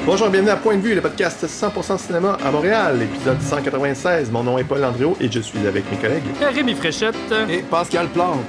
Bonjour, bienvenue à Point de vue, le podcast 100% cinéma à Montréal, épisode 196. Mon nom est Paul Andréau et je suis avec mes collègues Rémi Fréchette et Pascal Plante.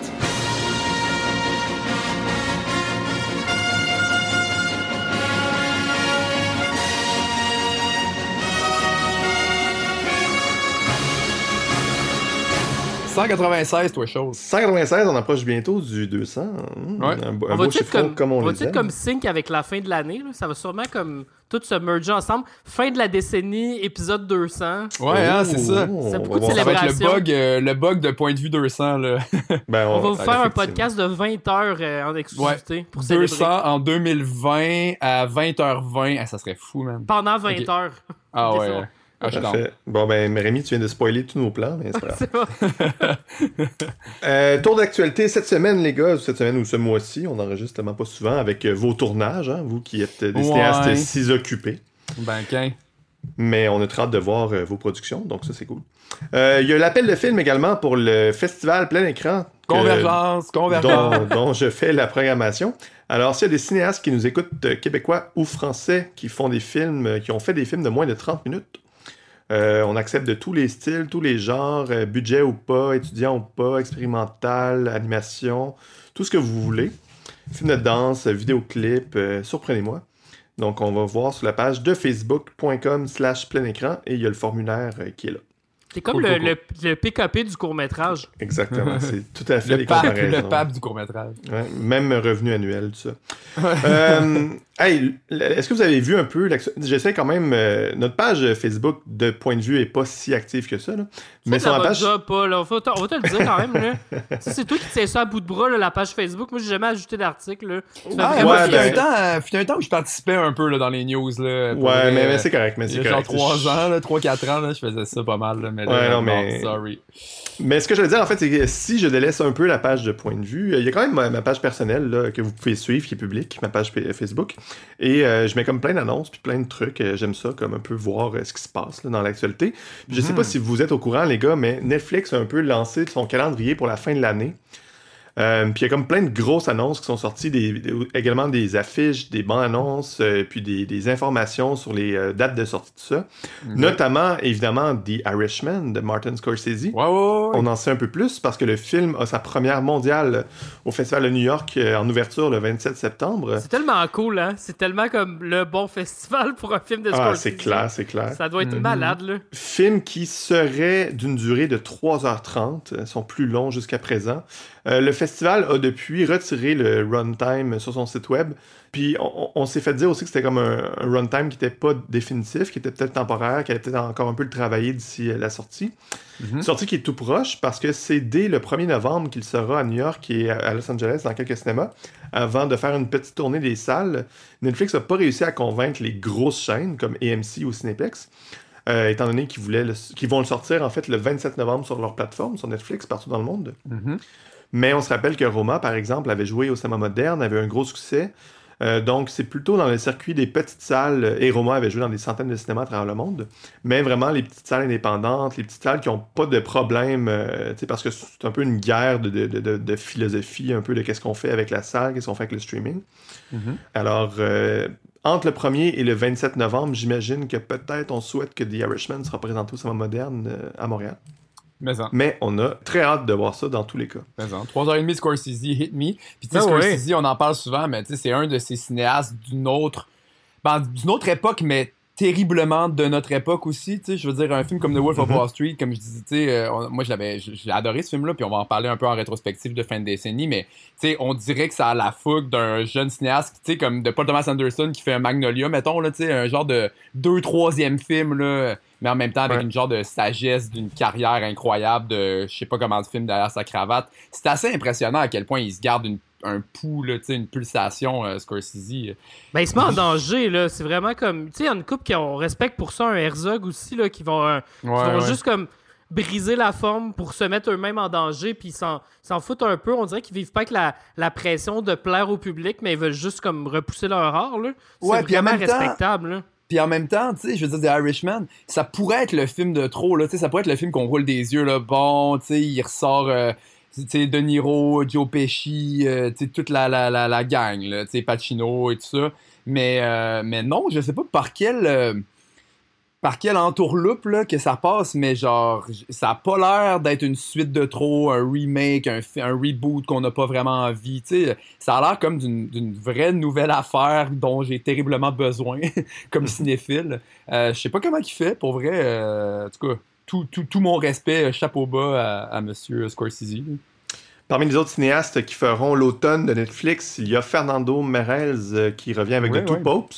« 196, toi, chose. » 196, on approche bientôt du 200. Ouais. Un beau chiffre comme on le dit. comme sync avec la fin de l'année. Là? Ça va sûrement comme tout se merger ensemble. Fin de la décennie, épisode 200. Ouais, c'est ça. C'est beaucoup de Ça va célébrations. être le bug de point de vue 200. Là. On va vous faire un podcast de 20 heures en exclusivité pour célébrer. 200 en 2020 à 20h20. Ah, ça serait fou, man. Pendant 20 heures. Ah ouais. Parfait. Bon, ben, Rémi, tu viens de spoiler tous nos plans, mais c'est pas grave. Tour d'actualité cette semaine, les gars, cette semaine ou ce mois-ci, on n'enregistre tellement pas souvent avec vos tournages, hein, vous qui êtes des cinéastes si occupés. Ben, qu'un. Mais on a très hâte de voir vos productions, donc ça, c'est cool. Il y a l'appel de film également pour le festival plein écran. Convergence. Dont je fais la programmation. Alors, s'il y a des cinéastes qui nous écoutent, québécois ou français, qui font des films, qui ont fait des films de moins de 30 minutes, on accepte de tous les styles, tous les genres, budget ou pas, étudiant ou pas, expérimental, animation, tout ce que vous voulez. Film de danse, vidéoclip, surprenez-moi. Donc, on va voir sur la page de facebook.com/plein écran et il y a le formulaire qui est là. C'est comme le PKP du court-métrage. Exactement, c'est tout à fait les comparaisons. Le pape du court-métrage. Ouais, même revenu annuel, tout ça. Hey, est-ce que vous avez vu un peu... J'essaie quand même... notre page Facebook de Point de vue est pas si active que ça, là. Mais sur la page... Pas, là. On va te le dire quand même. Là. C'est toi qui tiens ça à bout de bras, là, la page Facebook. Moi, j'ai jamais ajouté d'article. Là. Il y a un temps où je participais un peu là, dans les news. Là, mais c'est correct. Il y a genre 3 ans, 3-4 ans, là, je faisais ça pas mal. Là, mais sorry. Mais ce que je veux dire, en fait, c'est que si je délaisse un peu la page de Point de vue, il y a quand même ma page personnelle là, que vous pouvez suivre, qui est publique, ma page Facebook. Et je mets comme plein d'annonces, puis plein de trucs. J'aime ça, comme un peu voir ce qui se passe là, dans l'actualité. Puis je sais pas si vous êtes au courant, les gars, mais Netflix a un peu lancé son calendrier pour la fin de l'année. Puis il y a comme plein de grosses annonces qui sont sorties, également des affiches, des bandes annonces, puis des informations sur les dates de sortie de ça. Notamment, évidemment, The Irishman de Martin Scorsese. Ouais. On en sait un peu plus parce que le film a sa première mondiale au Festival de New York en ouverture le 27 septembre. C'est tellement cool, hein? C'est tellement comme le bon festival pour un film de Scorsese. C'est clair. Ça doit être malade, là. Film qui serait d'une durée de 3h30. Ils sont plus longs jusqu'à présent. Le festival a depuis retiré le runtime sur son site web. Puis on s'est fait dire aussi que c'était comme un runtime qui n'était pas définitif, qui était peut-être temporaire, qui allait peut-être encore un peu le travailler d'ici la sortie. Sortie qui est tout proche parce que c'est dès le 1er novembre qu'il sera à New York et à Los Angeles dans quelques cinémas avant de faire une petite tournée des salles. Netflix n'a pas réussi à convaincre les grosses chaînes comme AMC ou Cineplex. Étant donné qu'ils vont le sortir en fait le 27 novembre sur leur plateforme, sur Netflix, partout dans le monde. Mais on se rappelle que Roma, par exemple, avait joué au cinéma moderne, avait un gros succès. Donc, c'est plutôt dans le circuit des petites salles. Et Roma avait joué dans des centaines de cinémas à travers le monde. Mais vraiment, les petites salles indépendantes, les petites salles qui n'ont pas de problème, parce que c'est un peu une guerre de philosophie, un peu de qu'est-ce qu'on fait avec la salle, qu'est-ce qu'on fait avec le streaming. Alors, entre le 1er et le 27 novembre, j'imagine que peut-être on souhaite que The Irishman sera présenté au cinéma moderne à Montréal. Mais on a très hâte de voir ça dans tous les cas. 3h30 Scorsese, Hit Me. Puis tu sais, Scorsese, on en parle souvent, mais tu sais, c'est un de ces cinéastes d'une autre époque, mais terriblement de notre époque aussi. Tu sais, je veux dire, un film comme The Wolf of Wall Street, comme je disais, tu sais, moi j'ai adoré ce film-là, puis on va en parler un peu en rétrospective de fin de décennie, mais tu sais, on dirait que ça a la fougue d'un jeune cinéaste, tu sais, comme de Paul Thomas Anderson qui fait un Magnolia, mettons, là, tu sais, un genre de 2-3e film, là, mais en même temps avec une genre de sagesse d'une carrière incroyable de je sais pas comment de film derrière sa cravate. C'est assez impressionnant à quel point il se garde un pouls, là, une pulsation, Scorsese. Ben, il se met en danger, là. C'est vraiment comme... Tu sais, il y a une couple qu'on respecte pour ça, un Herzog aussi, là, qui vont juste comme briser la forme pour se mettre eux-mêmes en danger, puis ils s'en foutent un peu. On dirait qu'ils vivent pas avec la pression de plaire au public, mais ils veulent juste comme repousser leur art, là. C'est vraiment respectable, là. Puis en même temps, tu sais, je veux dire, The Irishman, ça pourrait être le film de trop, là, tu sais, ça pourrait être le film qu'on roule des yeux, là, bon, tu sais, il ressort, tu sais, De Niro, Joe Pesci, tu sais, toute la gang, là, tu sais, Pacino et tout ça. Mais non, je sais pas par quelle entourloupe là, que ça passe, mais genre, ça a pas l'air d'être une suite de trop, un remake, un reboot qu'on n'a pas vraiment envie. T'sais, ça a l'air comme d'une vraie nouvelle affaire dont j'ai terriblement besoin comme cinéphile. Je sais pas comment il fait, pour vrai. En tout cas, tout mon respect, chapeau bas à Monsieur Scorsese. Parmi les autres cinéastes qui feront l'automne de Netflix, il y a Fernando Meirelles qui revient avec The Two Popes.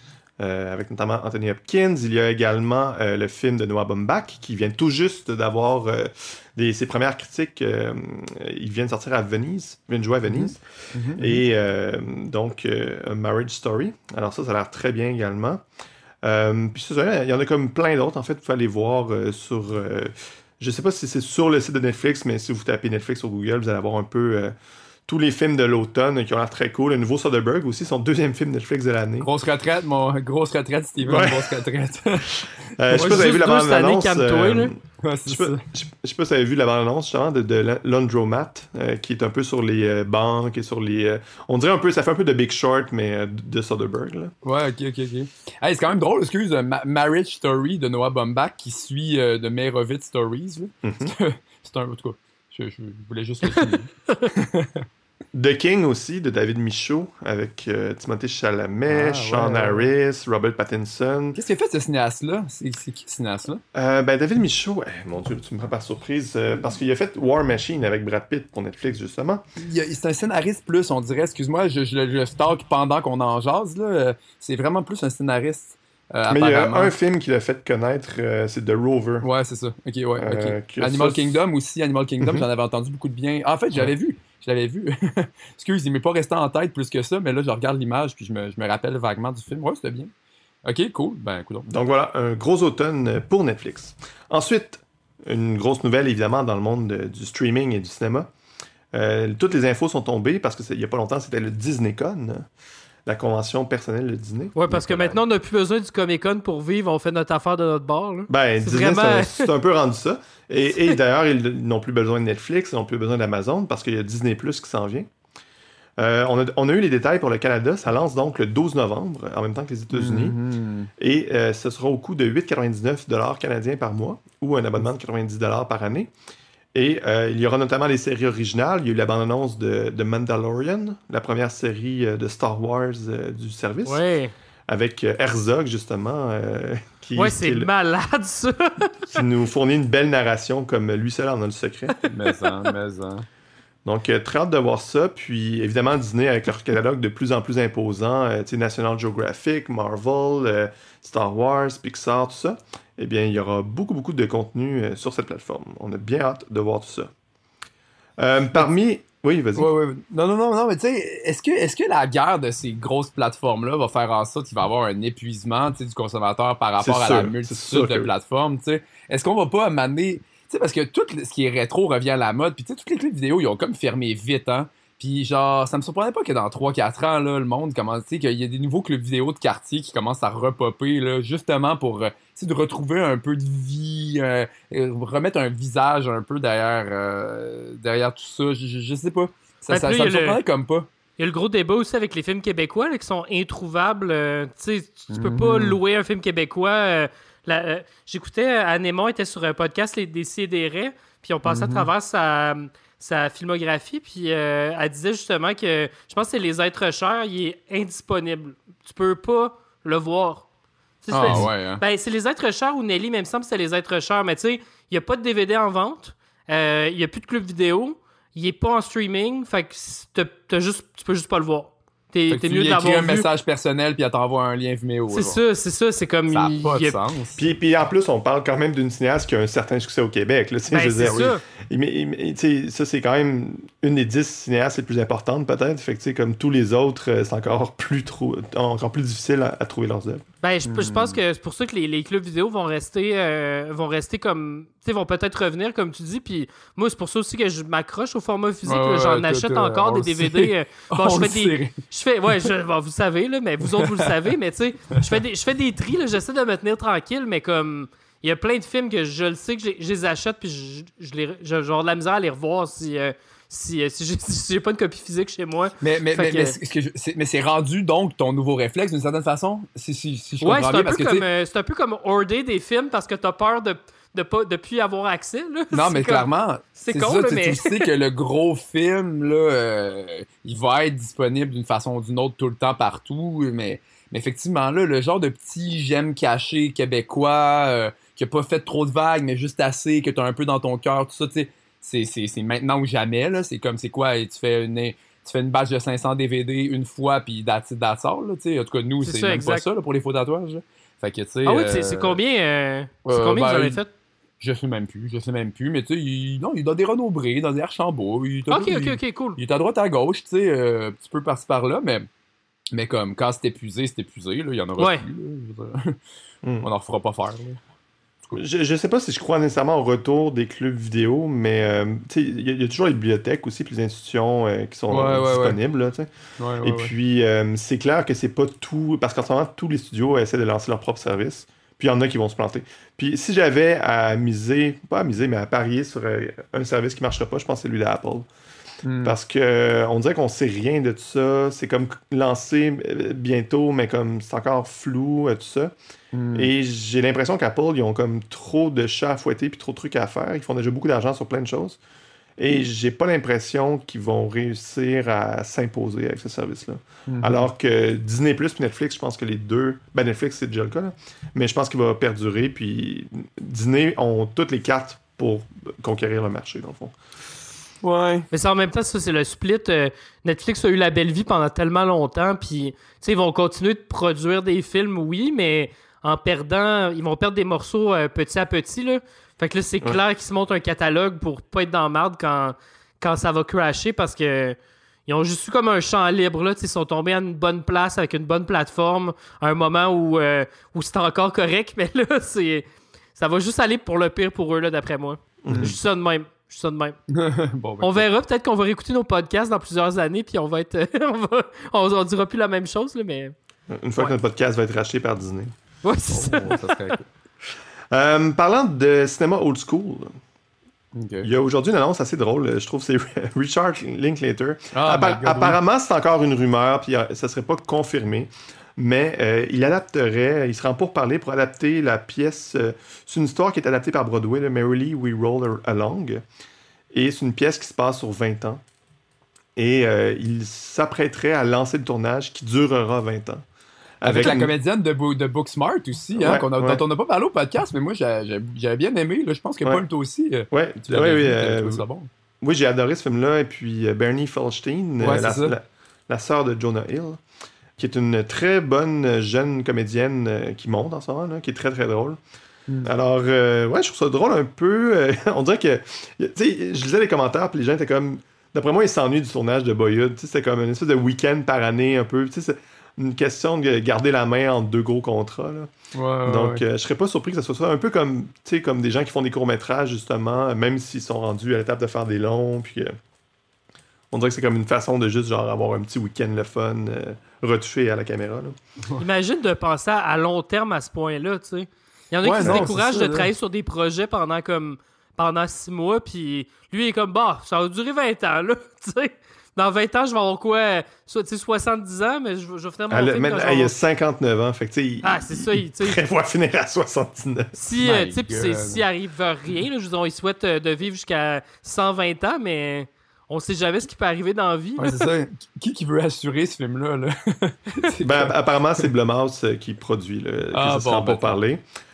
Avec notamment Anthony Hopkins. Il y a également le film de Noah Baumbach qui vient tout juste d'avoir ses premières critiques. Il vient de sortir à Venise. Il vient de jouer à Venise. Et donc, A Marriage Story. Alors ça a l'air très bien également. Puis c'est ça, il y en a comme plein d'autres. En fait, vous pouvez aller voir sur... je sais pas si c'est sur le site de Netflix, mais si vous tapez Netflix sur Google, vous allez avoir un peu... tous les films de l'automne qui ont l'air très cool. Le nouveau Soderbergh aussi, son deuxième film Netflix de l'année. Grosse retraite, Steven, ouais. Grosse retraite. Je sais pas si vous avez vu la bande-annonce. Ouais, je sais pas si vous avez vu la bande-annonce justement de Laundromat, qui est un peu sur les banques et sur les... on dirait un peu, ça fait un peu de Big Short, mais de Soderbergh. Là. Ouais, ok. Hey, c'est quand même drôle, excuse, Marriage Story de Noah Baumbach qui suit de Meyerowitz Stories. C'est un... En tout cas, je voulais juste le souligner. The King aussi, de David Michôd, avec Timothée Chalamet, Sean Harris, Robert Pattinson. Qu'est-ce qu'il a fait, ce cinéaste-là? C'est qui, ce cinéaste-là? David Michôd, mon Dieu, tu me prends par surprise, parce qu'il a fait War Machine avec Brad Pitt pour Netflix, justement. C'est un scénariste plus, on dirait. Excuse-moi, je le stalk pendant qu'on en jase, là. C'est vraiment plus un scénariste. Mais il y a un film qui l'a fait connaître, c'est The Rover. Ouais, c'est ça. Ok. Animal Kingdom aussi. Animal Kingdom, j'en avais entendu beaucoup de bien. En fait, je l'avais vu. Excuse, il m'est pas resté en tête plus que ça, mais là, je regarde l'image puis je me rappelle vaguement du film. Ouais, c'était bien. Ok, cool. Ben, écoute. Donc voilà, un gros automne pour Netflix. Ensuite, une grosse nouvelle, évidemment, dans le monde du streaming et du cinéma. Toutes les infos sont tombées parce qu'il y a pas longtemps, c'était le DisneyCon. La convention personnelle de Disney. Ouais, parce que maintenant, on n'a plus besoin du Comic-Con pour vivre, on fait notre affaire de notre bord. Là. Ben, Disney, c'est un peu rendu ça. Et d'ailleurs, ils n'ont plus besoin de Netflix, ils n'ont plus besoin d'Amazon parce qu'il y a Disney Plus qui s'en vient. On a eu les détails pour le Canada. Ça lance donc le 12 novembre, en même temps que les États-Unis. Et ce sera au coût de 8,99$ canadiens par mois ou un abonnement de 90$ par année. Et il y aura notamment les séries originales. Il y a eu la bande-annonce de Mandalorian, la première série de Star Wars du service. Ouais. Avec Herzog, justement. C'est malade, ça! qui nous fournit une belle narration, comme lui seul en a le secret. Mais. Donc, très hâte de voir ça. Puis, évidemment, Disney, avec leur catalogue de plus en plus imposant, National Geographic, Marvel, Star Wars, Pixar, tout ça, eh bien, il y aura beaucoup de contenu sur cette plateforme. On a bien hâte de voir tout ça. Parmi... Oui, vas-y. Ouais. Non, mais tu sais, est-ce que la guerre de ces grosses plateformes-là va faire en sorte qu'il va y avoir un épuisement du consommateur par rapport à la multitude de plateformes, tu sais? Est-ce qu'on va pas amener... Tu sais, parce que tout ce qui est rétro revient à la mode, puis tu sais, toutes les clips vidéo, ils ont comme fermé vite, hein? Puis genre, ça me surprenait pas que dans 3-4 ans, là, le monde commence, tu sais, qu'il y a des nouveaux clubs vidéo de quartier qui commencent à repopper, là, justement pour, tu sais, de retrouver un peu de vie, remettre un visage un peu derrière tout ça. Je sais pas. Ça me surprenait comme pas. Il y a le gros débat aussi avec les films québécois là, qui sont introuvables. Tu sais, tu peux pas louer un film québécois. J'écoutais Anne Aymon était sur un podcast Les Décidérés, puis on passait à travers sa filmographie, puis elle disait justement que je pense que c'est Les Êtres chers, il est indisponible. Tu peux pas le voir. Ben, c'est Les Êtres chers ou Nelly, mais il me semble que c'est Les Êtres chers, mais tu sais, il n'y a pas de DVD en vente, il n'y a plus de club vidéo, il est pas en streaming, fait que tu peux juste pas le voir. T'es mieux de l'avoir vu. Un message personnel puis elle t'envoie un lien Vimeo. C'est ça, c'est comme... Ça n'a pas de sens. Puis en plus, on parle quand même d'une cinéaste qui a un certain succès au Québec. Là, c'est ça. Mais ça, c'est quand même une des 10 cinéastes les plus importantes, peut-être. Fait que comme tous les autres, c'est encore plus difficile à trouver leurs œuvres. Ben, je pense que c'est pour ça que les clubs vidéo vont rester comme... Tu sais, vont peut-être revenir, comme tu dis. Puis moi, c'est pour ça aussi que je m'accroche au format physique. J'en achète encore des DVD. Vous savez, là, mais vous autres, vous le savez. Mais tu sais, je fais des tris. J'essaie de me tenir tranquille, mais comme... Il y a plein de films que je le sais que je les achète, puis je vais avoir de la misère à les revoir si si j'ai pas une copie physique chez moi. Mais c'est rendu donc ton nouveau réflexe d'une certaine façon, si je comprends bien. C'est un peu comme order des films parce que t'as peur de plus avoir accès. Là. Non, mais clairement, c'est con, ça, mais... tu sais que le gros film, là, il va être disponible d'une façon ou d'une autre tout le temps partout, mais effectivement, là, le genre de petit j'aime caché québécois qui a pas fait trop de vagues, mais juste assez, que t'as un peu dans ton cœur, tout ça, tu sais, c'est maintenant ou jamais, là. C'est comme, c'est quoi, tu fais une batch de 500 DVD une fois, puis that's all, là, tu sais. En tout cas, nous, c'est même pas ça, là, pour les faux tatouages, là. Fait que, tu sais... Ah oui, c'est combien, c'est combien que vous avez fait? Je sais même plus, mais tu sais, il est dans des Renaud-Bré, dans des Archambault. Ok, cool. Il est à droite, à gauche, tu sais, un petit peu par-ci par-là, mais comme quand c'est épuisé, là, il y en aura plus, là, on en fera pas faire, là. Je sais pas si je crois nécessairement au retour des clubs vidéo, mais il y a toujours les bibliothèques aussi, puis les institutions qui sont disponibles. Là, et puis, c'est clair que c'est pas tout... Parce qu'en ce moment, tous les studios essaient de lancer leur propre service. Puis il y en a qui vont se planter. Puis si j'avais à pas à miser, mais à parier sur un service qui ne marchera pas, je pense que c'est celui d'Apple. Parce que on dirait qu'on sait rien de tout ça. C'est comme lancé bientôt, mais comme c'est encore flou, tout ça. Et j'ai l'impression qu'Apple, ils ont comme trop de chats à fouetter puis trop de trucs à faire. Ils font déjà beaucoup d'argent sur plein de choses. Et j'ai pas l'impression qu'ils vont réussir à s'imposer avec ce service-là. Alors que Disney Plus et Netflix, je pense que les deux... Ben Netflix, c'est déjà le cas, là. Mais je pense qu'il va perdurer. Puis Disney ont toutes les cartes pour conquérir le marché, dans le fond. Ouais. Mais ça, en même temps, ça, c'est le split. Netflix a eu la belle vie pendant tellement longtemps. Puis, tu sais, ils vont continuer de produire des films, oui, mais en perdant... Ils vont perdre des morceaux petit à petit, là. Fait que là, c'est clair qu'ils se montent un catalogue pour pas être dans la merde quand ça va crasher parce que ils ont juste eu comme un champ libre. Là, ils sont tombés à une bonne place avec une bonne plateforme à un moment où c'est encore correct, mais là, ça va juste aller pour le pire pour eux, là, d'après moi. Juste ça de même. Bon, on verra, peut-être qu'on va réécouter nos podcasts dans plusieurs années, puis on va être. on dira plus la même chose, là, mais. Une fois que notre podcast va être racheté par Disney. Ouais, c'est ça. Ça serait cool. Parlant de cinéma old school, il y a aujourd'hui une annonce assez drôle, je trouve, c'est Richard Linklater. Apparemment, c'est encore une rumeur, puis ça serait pas confirmé, mais il se rend pour adapter la pièce. C'est une histoire qui est adaptée par Broadway, le Merrily We Roll Along, et c'est une pièce qui se passe sur 20 ans. Et il s'apprêterait à lancer le tournage qui durera 20 ans. Avec la comédienne de Booksmart aussi, dont on n'a pas parlé au podcast, mais moi j'avais bien aimé. Là, je pense que Paul, toi aussi, tu l'avais vu, bon. Oui, j'ai adoré ce film-là. Et puis Bernie Feldstein, la sœur de Jonah Hill, qui est une très bonne jeune comédienne qui monte en ce moment, là, qui est très très drôle. Alors, je trouve ça drôle un peu. On dirait que, tu sais, je lisais les commentaires, puis les gens étaient comme... D'après moi, ils s'ennuient du tournage de Boyhood. C'était comme une espèce de week-end par année un peu. Tu sais, c'est une question de garder la main entre deux gros contrats. Là. Donc, je serais pas surpris que ça soit ça. Un peu comme, comme des gens qui font des courts-métrages, justement, même s'ils sont rendus à l'étape de faire des longs. Puis, on dirait que c'est comme une façon de juste genre avoir un petit week-end le fun, retouché à la caméra. Là. Imagine de penser à long terme à ce point-là, tu sais. Il y en a qui se découragent de travailler sur des projets pendant 6 mois, puis lui, il est comme, ça va durer 20 ans, là, tu sais. Dans 20 ans, je vais avoir quoi? 70 ans, mais je vais finir mon film. Il a 59 ans, fait que tu sais, c'est ça, il prévoit finir à 79. S'il arrive rien, là, je veux dire, il souhaite de vivre jusqu'à 120 ans, mais on sait jamais ce qui peut arriver dans la vie. Ouais, c'est ça. Qui veut assurer ce film-là? Là? Apparemment, c'est Blumhouse qui produit, là, que ça sera pas parler.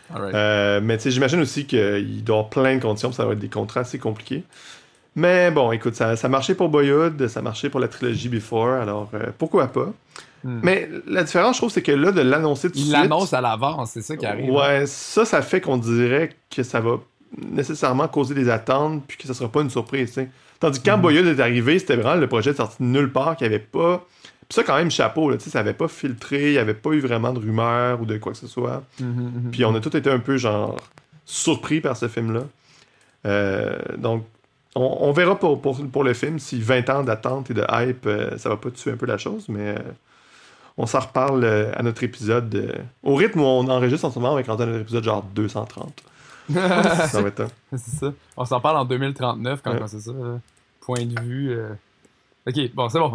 Mais j'imagine aussi qu'il doit y avoir plein de conditions, ça va être des contrats assez compliqués. Mais bon, écoute, ça marchait pour Boyhood, ça marchait pour la trilogie Before, alors pourquoi pas? Mais la différence, je trouve, c'est que là, de l'annoncer tout de suite... Il l'annonce à l'avance, c'est ça qui arrive. Ouais, ça fait qu'on dirait que ça va nécessairement causer des attentes, puis que ça sera pas une surprise, tu sais. Tandis que quand Boyhood est arrivé, c'était vraiment le projet sorti de nulle part, qu'il n'y avait pas... Puis ça, quand même, chapeau, là, tu sais, ça n'avait pas filtré, il n'y avait pas eu vraiment de rumeurs ou de quoi que ce soit. Puis on a tous été un peu, genre, surpris par ce film-là. Donc, on verra pour le film si 20 ans d'attente et de hype, ça va pas tuer un peu la chose, mais on s'en reparle à notre épisode. Au rythme où on enregistre en ce moment, avec notre épisode genre 230. Ça va être c'est ça. On s'en parle en 2039 quand c'est ça. point de vue. Ok, bon, c'est bon.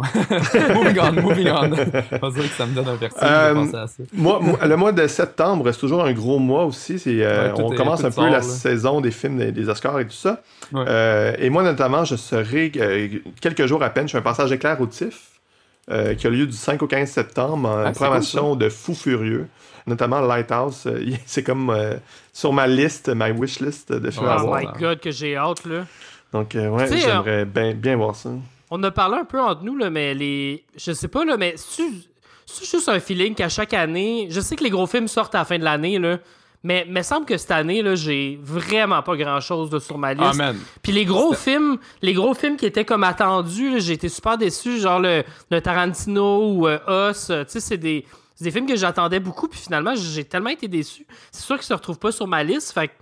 moving on. On dirait que ça me donne un vertige de penser à ça. Le mois de septembre, c'est toujours un gros mois aussi. On commence un peu la saison des films des Oscars et tout ça. Ouais. Et moi, notamment, je serai quelques jours à peine. Je suis un passage éclair au TIFF qui a lieu du 5 au 15 septembre en programmation de Fou Furieux. Notamment Lighthouse. C'est comme sur ma liste, ma wish list de films à voir. Oh my God, que j'ai hâte, là. Donc, j'aimerais bien voir ça. On a parlé un peu entre nous, là, mais je sais pas, là, mais c'est juste un feeling qu'à chaque année, je sais que les gros films sortent à la fin de l'année, là, mais il me semble que cette année, là, j'ai vraiment pas grand-chose là, sur ma liste. Amen. Puis les gros films qui étaient comme attendus, là, j'ai été super déçu, genre le Tarantino ou Us, tu sais, c'est des films que j'attendais beaucoup, puis finalement, j'ai tellement été déçu. C'est sûr qu'ils se retrouvent pas sur ma liste, fait que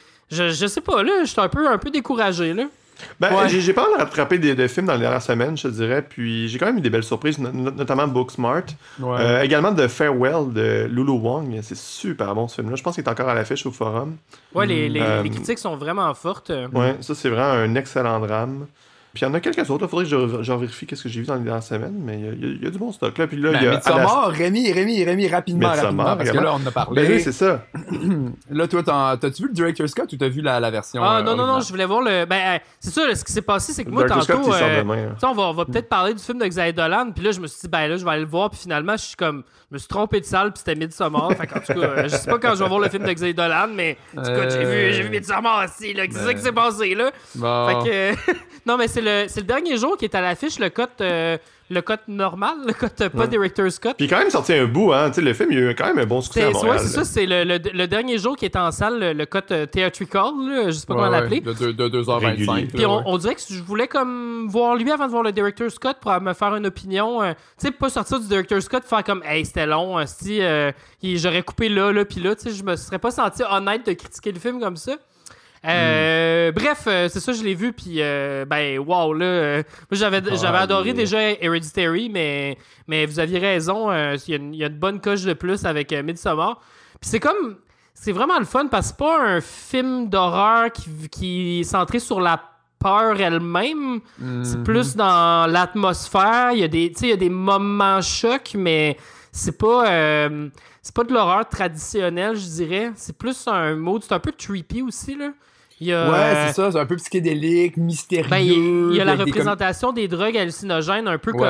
je sais pas, là, je suis un peu découragé, là. J'ai pas mal rattrapé des films dans les dernières semaines, je te dirais, puis j'ai quand même eu des belles surprises, notamment Booksmart. Ouais. Également The Farewell de Lulu Wang, c'est super bon ce film-là. Je pense qu'il est encore à l'affiche au forum. Ouais, les critiques sont vraiment fortes. Ouais, ça c'est vraiment un excellent drame. Puis il y en a quelques autres, il faudrait que je vérifie qu'est-ce que j'ai vu dans les dernières semaines, mais il y a du bon stock là. Puis là, il y a Midsommar, Rémi, rapidement, parce que là, on en a parlé. Oui, c'est ça. Là, toi, t'as-tu vu le Director's Cut ou t'as vu la version non, je voulais voir le... c'est ça, ce qui s'est passé, c'est que moi, tantôt, on va peut-être parler du film de Xavier Dolan, puis là, je me suis dit, là, je vais aller le voir, puis finalement, je me suis trompé de salle, puis c'était Midsommar. Fait qu'en tout cas, je sais pas quand je vais voir le film de Xavier Dolan, mais en tout cas, j'ai vu Midsommar aussi, là, c'est ça qui s'est passé, là. Bon. Fait que... non, mais c'est le dernier jour qui est à l'affiche, le cut normal, le cut pas Director's Cut. Puis il a quand même sorti un bout, hein. Tu sais, le film, il a eu quand même un bon succès à Montréal. Ouais, c'est ça, c'est le dernier jour qui est en salle, le cut theatrical, là, je sais pas comment l'appeler. De 2h25. Puis on dirait que je voulais comme voir lui avant de voir le Director's Cut pour me faire une opinion. Tu sais, pas sortir du Director's Cut, faire comme, hey, c'était long, j'aurais coupé là, puis là, tu sais, je me serais pas senti honnête de critiquer le film comme ça. Bref, c'est ça, je l'ai vu, puis wow, là, moi j'avais adoré déjà Hereditary, mais vous aviez raison, il y a une bonne coche de plus avec Midsommar. Puis c'est vraiment le fun parce que c'est pas un film d'horreur qui est centré sur la peur elle-même, c'est plus dans l'atmosphère, il y a des moments chocs, mais c'est pas de l'horreur traditionnelle, je dirais, c'est plus un mode, c'est un peu creepy aussi, là. Ouais, c'est ça, c'est un peu psychédélique, mystérieux. Il y a la représentation des drogues hallucinogènes, un peu comme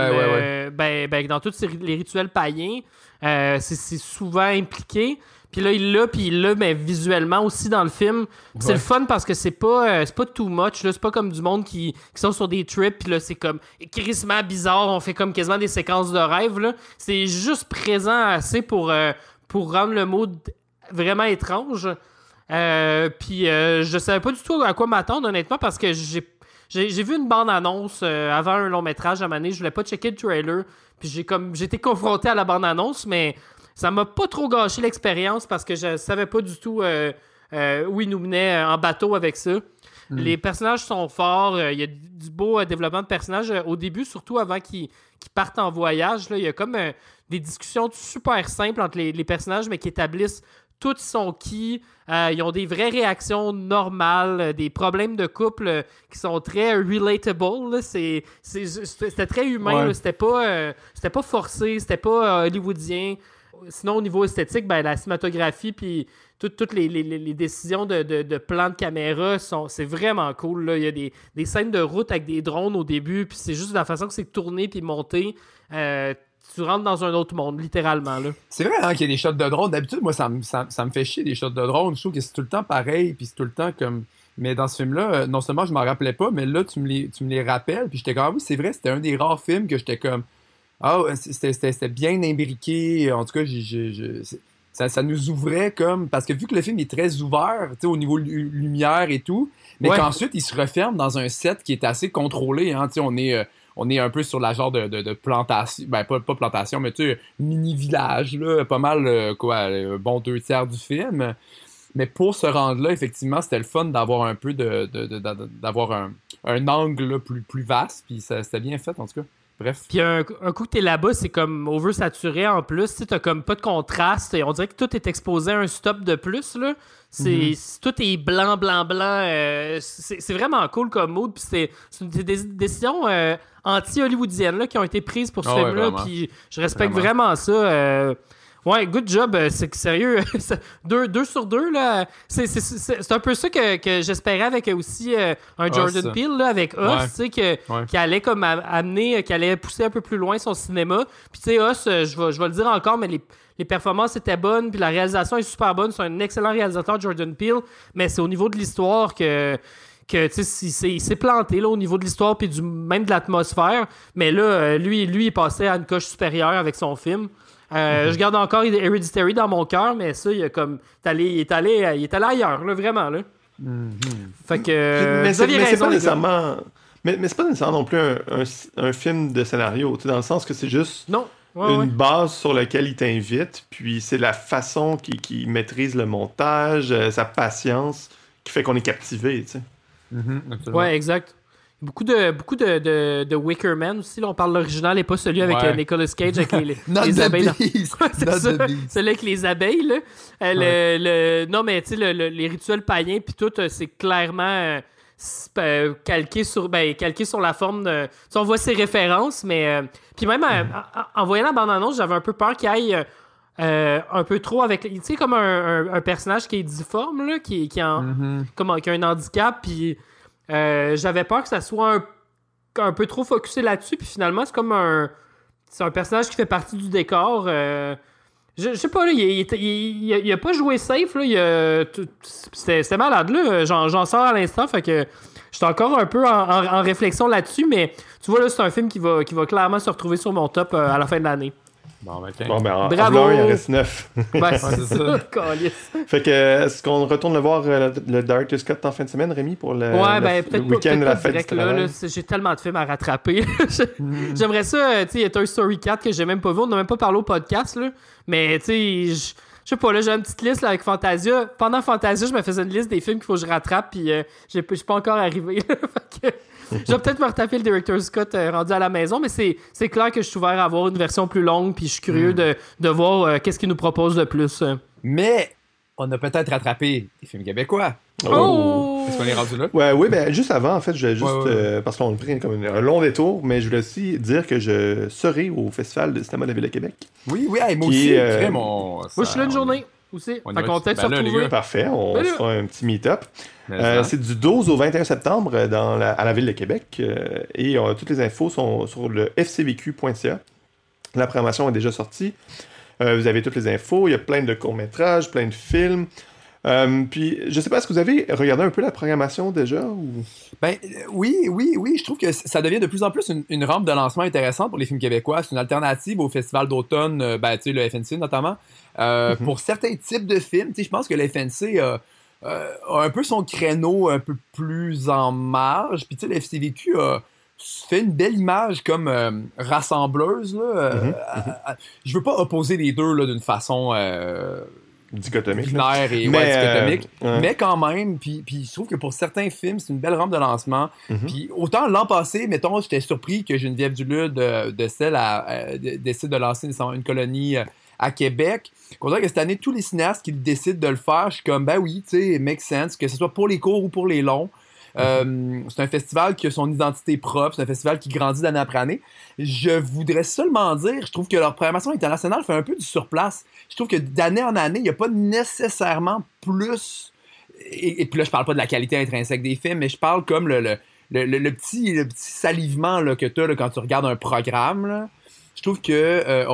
dans tous les rituels païens. C'est souvent impliqué. Puis là, il l'a, mais visuellement aussi dans le film. C'est le fun parce que c'est pas too much. Là. C'est pas comme du monde qui sont sur des trips. Puis là, c'est comme crissement bizarre. On fait comme quasiment des séquences de rêve. Là. C'est juste présent assez pour rendre le mood vraiment étrange. Puis je savais pas du tout à quoi m'attendre honnêtement parce que j'ai vu une bande-annonce avant un long métrage à un moment donné, je voulais pas checker le trailer puis j'ai été confronté à la bande-annonce mais ça m'a pas trop gâché l'expérience parce que je savais pas du tout où il nous menait en bateau avec ça. Les personnages sont forts, il y a du beau développement de personnages au début, surtout avant qu'ils partent en voyage, là, il y a comme des discussions super simples entre les personnages mais qui établissent tous sont qui, ils ont des vraies réactions normales, des problèmes de couple qui sont très relatable. Là. C'était très humain, là. C'était pas forcé, c'était pas hollywoodien. Sinon, au niveau esthétique, la cinématographie puis toutes les décisions de plan de caméra, c'est vraiment cool. Là. Il y a des scènes de route avec des drones au début, puis c'est juste la façon que c'est tourné puis monté. Tu rentres dans un autre monde, littéralement. Là. C'est vrai qu'il y a des shots de drone. D'habitude, moi, ça me fait chier des shots de drone. Je trouve que c'est tout le temps pareil, puis c'est tout le temps comme... Mais dans ce film-là, non seulement je m'en rappelais pas, mais là, tu me les rappelles, puis j'étais comme, oui, c'est vrai, c'était un des rares films que j'étais comme, c'était bien imbriqué. En tout cas, ça nous ouvrait comme... Parce que vu que le film est très ouvert, tu sais, au niveau lumière et tout, mais qu'ensuite, il se referme dans un set qui est assez contrôlé, hein, tu sais, on est un peu sur la genre de plantation, pas plantation, mais tu sais, mini-village, là, pas mal, un bon 2/3 du film. Mais pour se rendre là, effectivement, c'était le fun d'avoir un peu d'avoir un angle là, plus vaste, puis c'était bien fait, en tout cas. Bref. Puis un coup que t'es là-bas, c'est comme oversaturé en plus. Tu t'as comme pas de contraste. On dirait que tout est exposé à un stop de plus, là. Tout est blanc, blanc, blanc. C'est vraiment cool comme mood. Puis c'est des décisions anti-hollywoodiennes là, qui ont été prises pour ce film-là. Puis je respecte vraiment ça. Ouais, good job. C'est sérieux. 2 sur 2, là. C'est un peu ça que j'espérais avec aussi un Jordan Peele, là, avec Us, tu sais, qui allait comme amener, qui allait pousser un peu plus loin son cinéma. Puis, tu sais, Us, je vais le dire encore, mais les performances étaient bonnes, puis la réalisation est super bonne. C'est un excellent réalisateur, Jordan Peele, mais c'est au niveau de l'histoire que tu sais, il s'est planté là, au niveau de l'histoire puis même de l'atmosphère. Mais là, lui, il passait à une coche supérieure avec son film. Je garde encore Hereditary dans mon cœur, mais ça, il est allé ailleurs, là, vraiment. Là. Fait que. Mais c'est pas nécessairement. Mais c'est pas nécessairement non plus un film de scénario, dans le sens que c'est juste une base sur laquelle il t'invite, puis c'est la façon qu'il maîtrise le montage, sa patience, qui fait qu'on est captivé, tu sais. Ouais, exact. Beaucoup de Wicker Man aussi. Là, on parle de l'original et pas celui avec Nicolas Cage avec les abeilles. Celui avec les abeilles. Là. Non, mais tu sais, les rituels païens puis tout, c'est clairement calqué sur la forme de... On voit ses références, mais... Puis même en voyant la bande-annonce, j'avais un peu peur qu'il aille... un peu trop avec... Tu sais, comme un personnage qui est difforme, là, qui a un handicap, puis... j'avais peur que ça soit un peu trop focusé là-dessus, puis finalement, c'est un personnage qui fait partie du décor. Je sais pas, là, il a pas joué safe, là, c'était malade, là. J'en sors à l'instant, fait que j'étais encore un peu en réflexion là-dessus, mais tu vois, là, c'est un film qui va clairement se retrouver sur mon top à la fin de l'année. Bravo! Il en reste 9. Ben, c'est ça. Fait que, est-ce qu'on retourne le voir le Director's Cut en fin de semaine, Rémi, pour le week-end de la fête du travail? J'ai tellement de films à rattraper. J'aimerais ça, tu sais, il y a Toy Story 4 que j'ai même pas vu. On n'a même pas parlé au podcast, là. Mais, tu sais, je sais pas, là, j'ai une petite liste là, avec Fantasia. Pendant Fantasia, je me faisais une liste des films qu'il faut que je rattrape, puis je suis pas encore arrivé. Fait que... Je vais peut-être me retaper le Director's Cut rendu à la maison, mais c'est clair que je suis ouvert à avoir une version plus longue, puis je suis curieux de voir qu'est-ce qu'il nous propose de plus. Mais on a peut-être rattrapé des films québécois. Oh! Est-ce qu'on est rendu là? Oui, ben juste avant, en fait, je voulais juste... parce qu'on a pris comme un long détour, mais je voulais aussi dire que je serai au Festival de cinéma de la Ville de Québec. Oui, moi aussi. Moi, je suis là une journée. Aussi. Fait qu'on peut-être se retrouver. Parfait, on se fera un petit meet-up. C'est du 12 au 21 septembre à la Ville de Québec. Et toutes les infos sont sur le fcvq.ca. La programmation est déjà sortie. Vous avez toutes les infos. Il y a plein de courts-métrages, plein de films. Puis, je sais pas, est-ce que vous avez regardé un peu la programmation déjà? Ou... Ben, oui. Je trouve que ça devient de plus en plus une rampe de lancement intéressante pour les films québécois. C'est une alternative au festival d'automne, tu sais, le FNC notamment. Pour certains types de films, je pense que le FNC a un peu son créneau un peu plus en marge. Puis, tu sais, le FCVQ fait une belle image comme rassembleuse. Là, je veux pas opposer les deux là, d'une façon... dichotomique. Binaire et dichotomique. Mais quand même, puis je trouve que pour certains films, c'est une belle rampe de lancement. Puis autant l'an passé, mettons, j'étais surpris que Geneviève Dulude décide de lancer une colonie à Québec. On dirait que cette année, tous les cinéastes qui décident de le faire, je suis comme, ben oui, tu sais, make sense, que ce soit pour les courts ou pour les longs. C'est un festival qui a son identité propre, c'est un festival qui grandit d'année après année. Je voudrais seulement dire, je trouve que leur programmation internationale fait un peu du surplace. Je trouve que d'année en année, il n'y a pas nécessairement plus... Et puis là, je parle pas de la qualité intrinsèque des films, mais je parle comme le petit salivement là, que tu as quand tu regardes un programme. Là. Je trouve que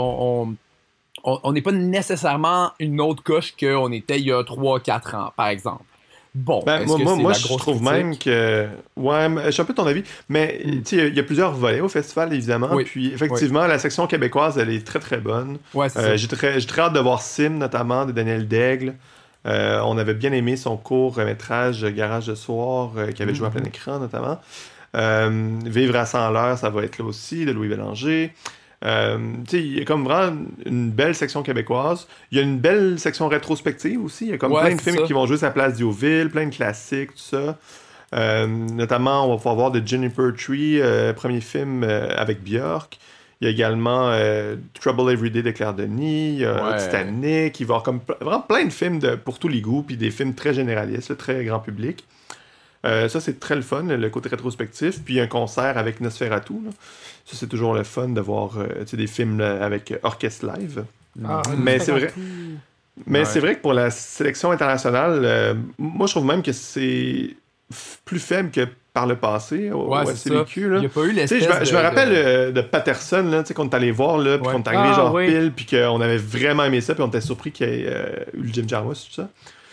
on n'est pas nécessairement une autre coche qu'on était il y a 3-4 ans, par exemple. Bon, moi je trouve même que... Ouais, je suis un peu de ton avis, mais il y a plusieurs volets au festival, évidemment. Oui. Puis, effectivement, la section québécoise, elle est très, très bonne. Ouais, j'ai très hâte de voir Sim, notamment, de Daniel Daigle. On avait bien aimé son court-métrage Garage de soir, qui avait joué à plein écran, notamment. Vivre à 100 l'heure, ça va être là aussi, de Louis Bélanger. Il y a comme vraiment une belle section québécoise. Il y a une belle section rétrospective aussi. Il y a comme plein de films qui vont jouer sa place d'Youville, plein de classiques, tout ça. Notamment, on va pouvoir voir The Juniper Tree, premier film avec Björk. Il y a également Trouble Every Day de Claire Denis, il y a Titanic, il va y avoir comme vraiment plein de films pour tous les goûts, puis des films très généralistes, très grand public. Ça, c'est très le fun, le côté rétrospectif. Puis un concert avec Nosferatu. Là. Ça, c'est toujours le fun de voir des films avec orchestre live. Mais c'est vrai. Mais c'est vrai que pour la sélection internationale, moi, je trouve même que c'est plus faible que par le passé au SCVQ. Là. Il n'y a pas eu l'espèce je me rappelle de Patterson, là, qu'on est allé voir, là, puis qu'on est arrivé pile, puis qu'on avait vraiment aimé ça, puis on était surpris qu'il y ait eu le Jim Jarmusch, tout ça.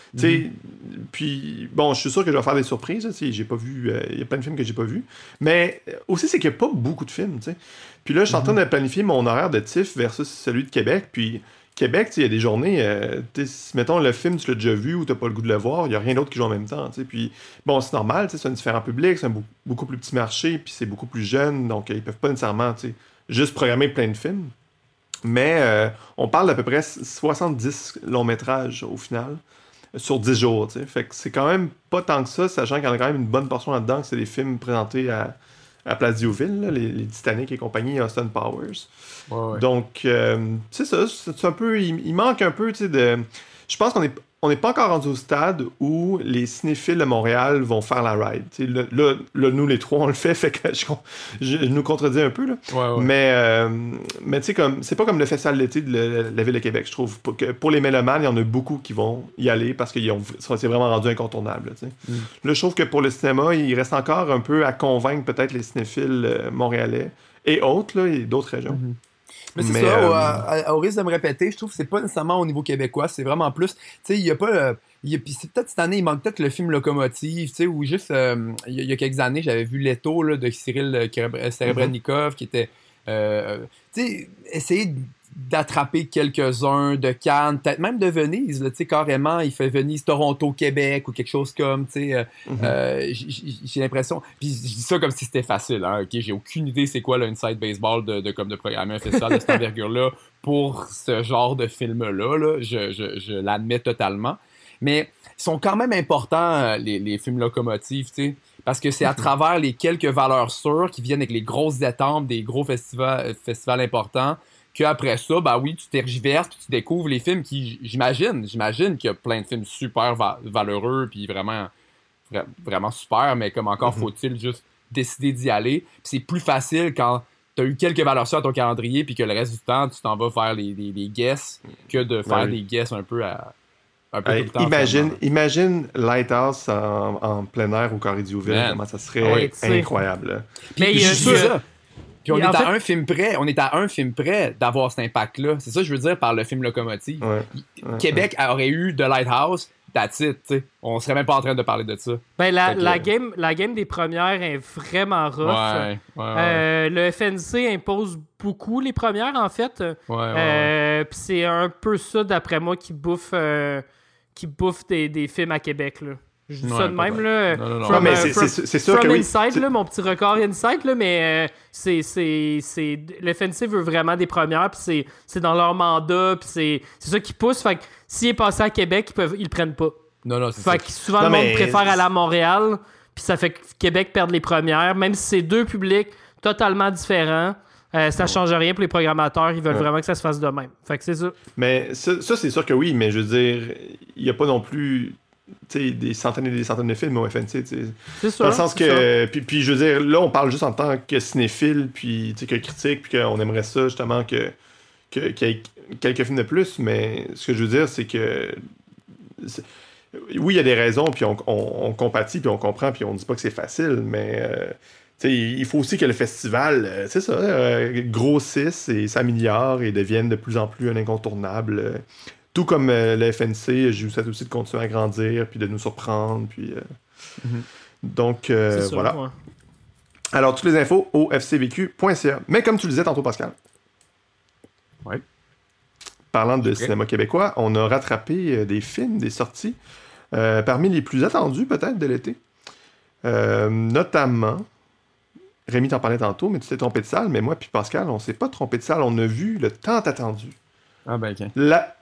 Puis bon, je suis sûr que je vais faire des surprises. J'ai pas vu, il y a plein de films que j'ai pas vus. Mais aussi, c'est qu'il n'y a pas beaucoup de films. T'sais. Puis là, je suis en train de planifier mon horaire de TIFF versus celui de Québec. Puis Québec, il y a des journées, mettons le film, tu l'as déjà vu ou tu n'as pas le goût de le voir, il n'y a rien d'autre qui joue en même temps. Puis bon, c'est normal, c'est un différent public, c'est un beaucoup plus petit marché, puis c'est beaucoup plus jeune, donc ils peuvent pas nécessairement juste programmer plein de films. Mais on parle d'à peu près 70 longs métrages au final. Sur 10 jours, tu sais. Fait que c'est quand même pas tant que ça, sachant qu'il y en a quand même une bonne portion là-dedans, que c'est des films présentés à Place Diouville, là, les Titanic et compagnie, Austin Powers. Donc, c'est ça, c'est un peu... Il manque un peu, tu sais, de... Je pense qu'on n'est pas encore rendu au stade où les cinéphiles de Montréal vont faire la ride. Là, nous, les trois, on le fait que je nous contredis un peu. Là. Mais tu sais, c'est pas comme le festival d'été de la Ville de Québec, je trouve. Pour les mélomanes, il y en a beaucoup qui vont y aller parce que c'est vraiment rendu incontournable. Là, je trouve que pour le cinéma, il reste encore un peu à convaincre peut-être les cinéphiles montréalais et autres, là, et d'autres régions. Mais c'est ça, au risque de me répéter, je trouve que c'est pas nécessairement au niveau québécois, c'est vraiment plus, tu sais, il y a pas, puis c'est peut-être cette année, il manque peut-être le film Locomotive, tu sais, ou juste, il y a quelques années, j'avais vu Leto, là, de Cyril Serebrennikov, qui était, tu sais, essayer d'attraper quelques-uns de Cannes, peut-être même de Venise, tu sais, carrément, il fait Venise, Toronto, Québec, ou quelque chose comme, tu sais, j'ai l'impression, puis je dis ça comme si c'était facile, hein, ok, j'ai aucune idée c'est quoi l'Inside Baseball de programmer un festival de cette envergure-là pour ce genre de film-là, là, je l'admets totalement, mais ils sont quand même importants, les films locomotives, tu sais, parce que c'est à travers les quelques valeurs sûres qui viennent avec les grosses attentes des gros festivals importants, qu'après ça, ben oui, tu tergiverses, puis tu découvres les films qui, j'imagine qu'il y a plein de films super valeureux, puis vraiment super, mais comme encore faut-il juste décider d'y aller. Puis c'est plus facile quand tu as eu quelques valeurs sûres à ton calendrier, puis que le reste du temps, tu t'en vas faire les guesses, que de faire des guesses un peu tout le temps. Imagine Lighthouse en plein air au Carré Diouville, comment ça serait incroyable. Mais je suis sûr. Puis on est à un film près d'avoir cet impact-là. C'est ça que je veux dire par le film Locomotive. Québec aurait eu The Lighthouse, that's it, t'sais. On serait même pas en train de parler de ça. Ben, la game des premières est vraiment rough. Le FNC impose beaucoup les premières, en fait. Puis c'est un peu ça, d'après moi, qui bouffe des films à Québec, là. Je dis ça de même, là. Non, mais c'est sûr que oui. Inside, là, mon petit record Inside, là, mais le FNC veut vraiment des premières, puis c'est dans leur mandat, puis c'est ça qui pousse. Fait que s'il est passé à Québec, ils le prennent pas. Non, c'est ça. Fait que souvent, le monde préfère aller à Montréal, puis ça fait que Québec perd les premières, même si c'est deux publics totalement différents. Ça change rien pour les programmateurs, ils veulent vraiment que ça se fasse de même. Fait que c'est ça. Mais ça c'est sûr que oui, mais je veux dire, il n'y a pas non plus... des centaines et des centaines de films au FNC. C'est sûr. Dans le sens que... Puis je veux dire, là, on parle juste en tant que cinéphile, puis que critique, puis qu'on aimerait ça, justement, qu'il y ait quelques films de plus, mais ce que je veux dire, c'est que... Oui, il y a des raisons, puis on compatit, puis on comprend, puis on dit pas que c'est facile, mais... il faut aussi que le festival, c'est ça, grossisse et s'améliore et devienne de plus en plus un incontournable... Tout comme le FNC, je vous souhaite aussi de continuer à grandir, puis de nous surprendre, puis... Donc, voilà. Ouais. Alors, toutes les infos au fcvq.ca. Mais comme tu le disais tantôt, Pascal, parlant de cinéma québécois, on a rattrapé des films, des sorties, parmi les plus attendus, peut-être, de l'été. Notamment, Rémi t'en parlait tantôt, mais tu t'es trompé de salle, mais moi puis Pascal, on s'est pas trompé de salle, on a vu le tant attendu. Ah ben, ok.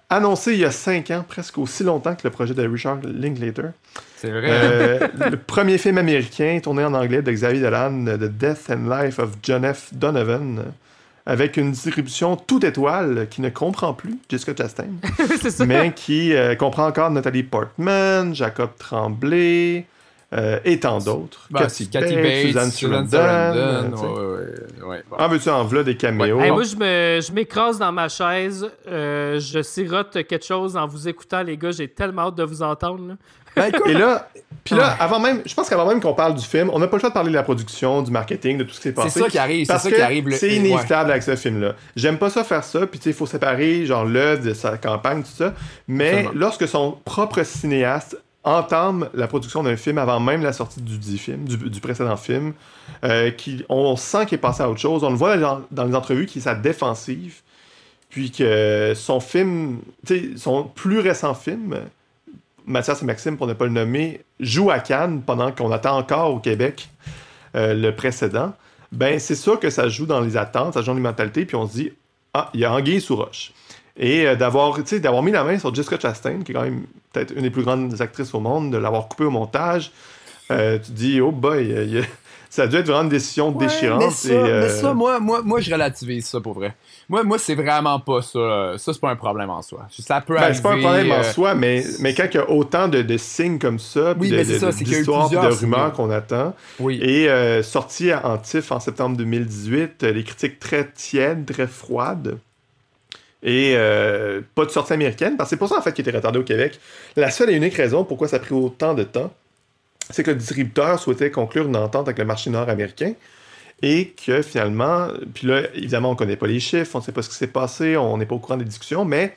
annoncé il y a 5 ans, presque aussi longtemps que le projet de Richard Linklater. C'est vrai. Le premier film américain tourné en anglais de Xavier Dolan, The Death and Life of John F. Donovan, avec une distribution toute étoile qui ne comprend plus Jessica Chastain, mais qui comprend encore Nathalie Portman, Jacob Tremblay et tant d'autres. Cathy Bates, Susan Sarandon. Ouais. En veux-tu en v'là des caméos? Hey, moi, je m'écrase dans ma chaise. Je sirote quelque chose en vous écoutant, les gars. J'ai tellement hâte de vous entendre. Là. Et là, je pense qu'avant même qu'on parle du film, on n'a pas le choix de parler de la production, du marketing, de tout ce qui s'est passé. C'est ça qui arrive. C'est inévitable avec ce film-là. J'aime pas ça faire ça, puis tu sais, il faut séparer genre l'œuvre de sa campagne, tout ça. Mais lorsque son propre cinéaste entame la production d'un film avant même la sortie du précédent film, on sent qu'il est passé à autre chose. On le voit dans les entrevues qui est sa défensive, puis que son film, tu sais, son plus récent film, Mathias et Maxime, pour ne pas le nommer, joue à Cannes pendant qu'on attend encore au Québec le précédent. Ben, c'est sûr que ça joue dans les attentes, ça joue dans les mentalités, puis on se dit, il y a anguille sous roche. Et d'avoir mis la main sur Jessica Chastain, qui est quand même peut-être une des plus grandes actrices au monde, de l'avoir coupée au montage, tu te dis, oh boy, ça a dû être vraiment une décision déchirante. Mais ça, moi, je relativise ça pour vrai. Moi, c'est vraiment pas ça. Ça, c'est pas un problème en soi. Ça peut arriver. C'est pas un problème en soi, mais quand il y a autant de signes comme ça, d'histoires, de rumeurs qu'on attend, et sorti en TIFF en septembre 2018, les critiques très tièdes, très froides, et pas de sortie américaine, parce que c'est pour ça en fait qu'il était retardé au Québec. La seule et unique raison pourquoi ça a pris autant de temps, c'est que le distributeur souhaitait conclure une entente avec le marché nord-américain et que finalement, puis là, évidemment, on ne connaît pas les chiffres, on ne sait pas ce qui s'est passé, on n'est pas au courant des discussions, mais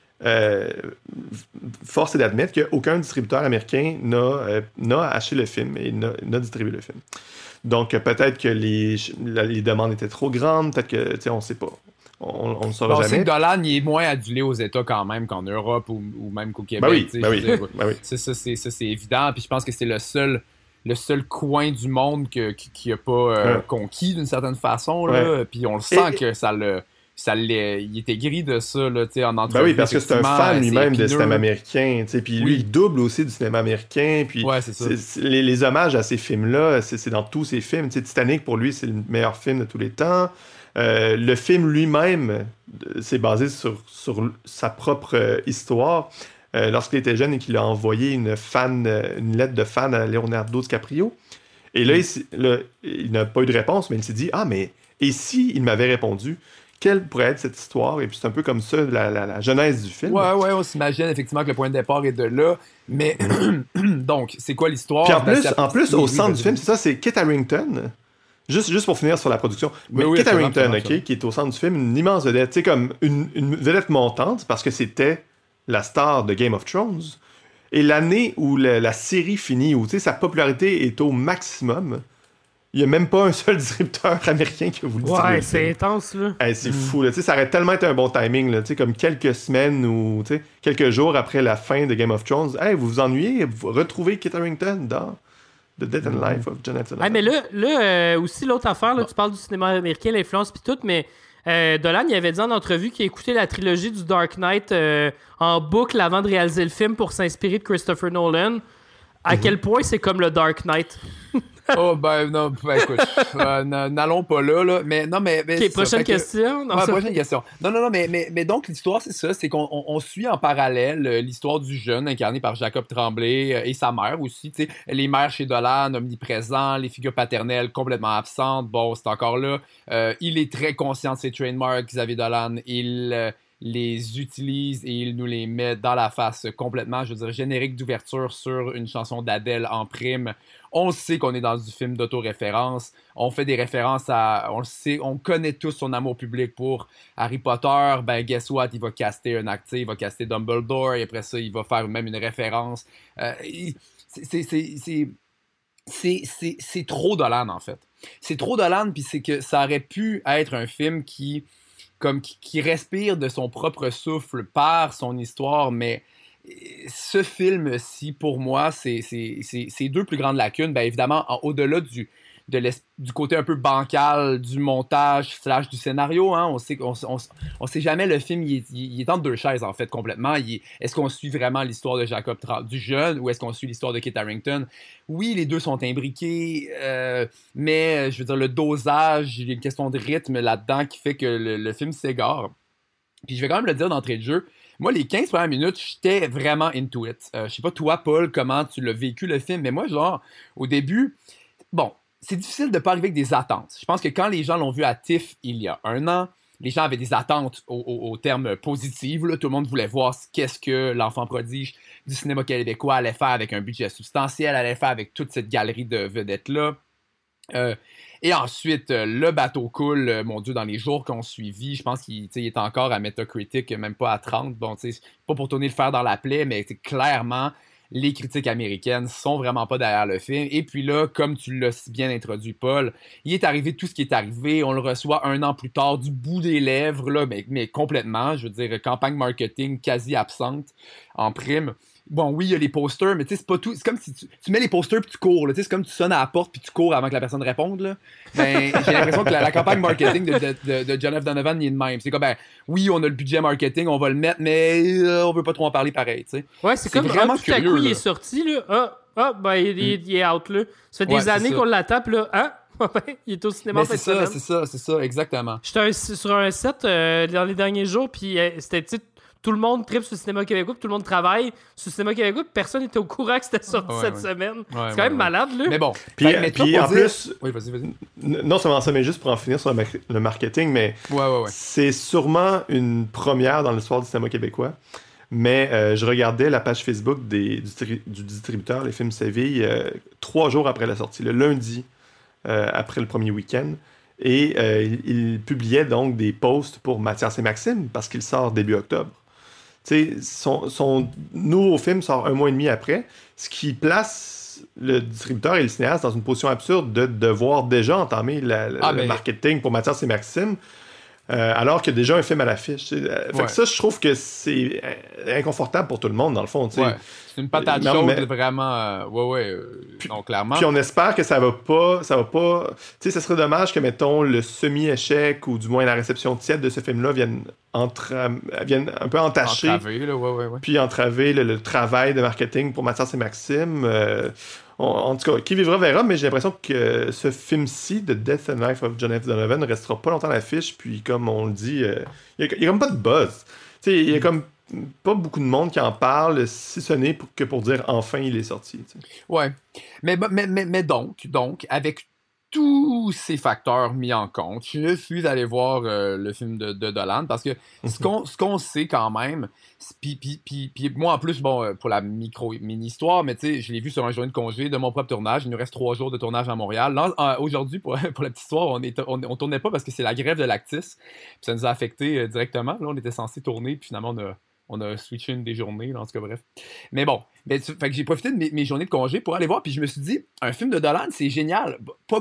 force est d'admettre qu'aucun distributeur américain n'a acheté le film et n'a distribué le film. Donc, peut-être que les demandes étaient trop grandes, peut-être que, tu sais, on ne sait pas. On ne saura jamais. On sait que Dolan, il est moins adulé aux États quand même qu'en Europe ou même qu'au Québec. Oui. Ça, c'est évident. Puis je pense que c'est le seul coin du monde qui n'a pas conquis d'une certaine façon. Là. Puis on le sent que il était gris de ça là, en entrevue. Oui, parce que c'est un fan lui-même de cinéma américain. Puis lui, il double aussi du cinéma américain. Puis c'est ça. Les hommages à ces films-là, c'est dans tous ces films. Titanic, pour lui, c'est le meilleur film de tous les temps. Le film lui-même s'est basé sur sa propre histoire. Lorsqu'il était jeune et qu'il a envoyé une lettre de fan à Leonardo DiCaprio. Et là, il n'a pas eu de réponse, mais il s'est dit, mais et si il m'avait répondu, quelle pourrait être cette histoire? Et puis c'est un peu comme ça la genèse du film. Ouais, on s'imagine effectivement que le point de départ est de là. Mais donc, c'est quoi l'histoire? Puis en plus, au centre du film, c'est ça, c'est Kit Harington. Juste pour finir sur la production. Mais Kit Harington, qui est au centre du film, une immense vedette. Tu sais, comme une vedette montante, parce que c'était la star de Game of Thrones. Et l'année où la série finit, où sa popularité est au maximum, il n'y a même pas un seul distributeur américain qui a voulu distribuer. Ouais, c'est intense, là. C'est fou, là. Ça aurait tellement été un bon timing, là. Comme quelques semaines ou quelques jours après la fin de Game of Thrones. Vous vous ennuyez, vous retrouvez Kit Harington dans The Death and Life of Jonathan. Mais là aussi, l'autre affaire, là, tu parles du cinéma américain, l'influence pis tout, mais Dolan, il avait dit en entrevue qu'il écoutait la trilogie du Dark Knight en boucle avant de réaliser le film pour s'inspirer de Christopher Nolan. À quel point c'est comme le Dark Knight? Non, écoute, n'allons pas là, mais non, mais OK, prochaine question. Prochaine question. Non, mais donc l'histoire, c'est ça, c'est qu'on suit en parallèle l'histoire du jeune incarné par Jacob Tremblay et sa mère aussi, tu sais, les mères chez Dolan, omniprésents, les figures paternelles complètement absentes, bon, c'est encore là. Il est très conscient de ses trademarks, Xavier Dolan, il les utilise et il nous les met dans la face complètement. Je veux dire, générique d'ouverture sur une chanson d'Adèle en prime. On sait qu'on est dans du film d'autoréférence. On fait des références on le sait, on connaît tous son amour public pour Harry Potter. Ben, guess what? Il va caster un acteur, il va caster Dumbledore et après ça, il va faire même une référence. C'est trop Dolan, en fait. C'est trop Dolan, puis c'est que ça aurait pu être un film qui respire de son propre souffle par son histoire, mais ce film-ci, pour moi, c'est deux plus grandes lacunes. Bien évidemment, au-delà du du côté un peu bancal du montage / du scénario. Hein. On sait jamais le film, il est entre deux chaises, en fait, complètement. Est-ce qu'on suit vraiment l'histoire de Jacob du jeune ou est-ce qu'on suit l'histoire de Kit Harington? Oui, les deux sont imbriqués, mais je veux dire, le dosage, il y a une question de rythme là-dedans qui fait que le film s'égare. Puis je vais quand même le dire d'entrée de jeu. Moi, les 15 premières minutes, j'étais vraiment into it. Je sais pas toi, Paul, comment tu l'as vécu le film, mais moi, genre, au début, bon, c'est difficile de pas arriver avec des attentes. Je pense que quand les gens l'ont vu à TIFF il y a 1 an, les gens avaient des attentes au terme positif. Là. Tout le monde voulait voir qu'est-ce que l'enfant prodige du cinéma québécois allait faire avec un budget substantiel, allait faire avec toute cette galerie de vedettes-là. Et ensuite, le bateau coule, mon Dieu, dans les jours qu'on suivi. Je pense qu'il est encore à Metacritic, même pas à 30. Bon, c'est pas pour tourner le fer dans la plaie, mais clairement, les critiques américaines sont vraiment pas derrière le film. Et puis là, comme tu l'as si bien introduit, Paul, il est arrivé tout ce qui est arrivé. On le reçoit 1 an plus tard, du bout des lèvres, là, mais complètement. Je veux dire, campagne marketing quasi absente en prime. Bon, oui, il y a les posters, mais tu sais, c'est pas tout. C'est comme si tu mets les posters puis tu cours, c'est comme tu sonnes à la porte puis tu cours avant que la personne réponde, là. Ben, j'ai l'impression que la campagne marketing de John F. Donovan, il est de même. C'est comme, ben, oui, on a le budget marketing, on va le mettre, mais on veut pas trop en parler pareil, tu sais. Ouais, c'est comme, vraiment tout à coup, il est sorti, là. Ben, il est out, là. Ça fait des années qu'on l'attend, puis là, il est au cinéma. Mais c'est ça, exactement. J'étais sur un set dans les derniers jours, puis c'était, tout le monde tripe sur le cinéma québécois, puis tout le monde travaille sur le cinéma québécois, puis personne n'était au courant que c'était sorti cette semaine. C'est quand même malade, là. Mais bon. Puis en plus... Oui, vas-y. Non seulement ça, mais juste pour en finir sur le marketing, mais c'est sûrement une première dans l'histoire du cinéma québécois. Mais je regardais la page Facebook du distributeur Les Films Séville 3 jours après la sortie, le lundi après le premier week-end. Et il publiait donc des posts pour Mathias et Maxime parce qu'il sort début octobre. Son nouveau film sort 1 mois et demi après, ce qui place le distributeur et le cinéaste dans une position absurde de devoir déjà entamer le marketing pour Mathias et Maxime, alors qu'il y a déjà un film à l'affiche. Fait que ça, je trouve que c'est inconfortable pour tout le monde, dans le fond. Ouais. C'est une patate chaude, vraiment. Non, clairement. Puis on espère que ça va pas. Tu sais, ça serait dommage que, mettons, le semi-échec ou du moins la réception tiède de ce film-là vienne un peu entacher. Puis entraver le travail de marketing pour Mathias et Maxime. En tout cas, qui vivra verra, mais j'ai l'impression que ce film-ci, The Death and Life of John F. Donovan, ne restera pas longtemps à l'affiche. Puis, comme on le dit, il y a comme pas de buzz. Tu sais, il y a comme pas beaucoup de monde qui en parle, si ce n'est que pour dire enfin il est sorti. T'sais. Ouais. Mais donc, avec tous ces facteurs mis en compte, je suis allé voir le film de Dolan parce que ce qu'on sait quand même, puis moi en plus, bon, pour la mini-histoire, mais tu sais, je l'ai vu sur un jour de congé de mon propre tournage. Il nous reste 3 jours de tournage à Montréal. Là, aujourd'hui, pour la petite histoire, on tournait pas parce que c'est la grève de Lactis. Puis ça nous a affecté directement. Là, on était censé tourner, puis finalement, on a switché une des journées, là, en tout cas, bref. Mais bon, fait que j'ai profité de mes journées de congé pour aller voir, puis je me suis dit, un film de Dolan, c'est génial. Pas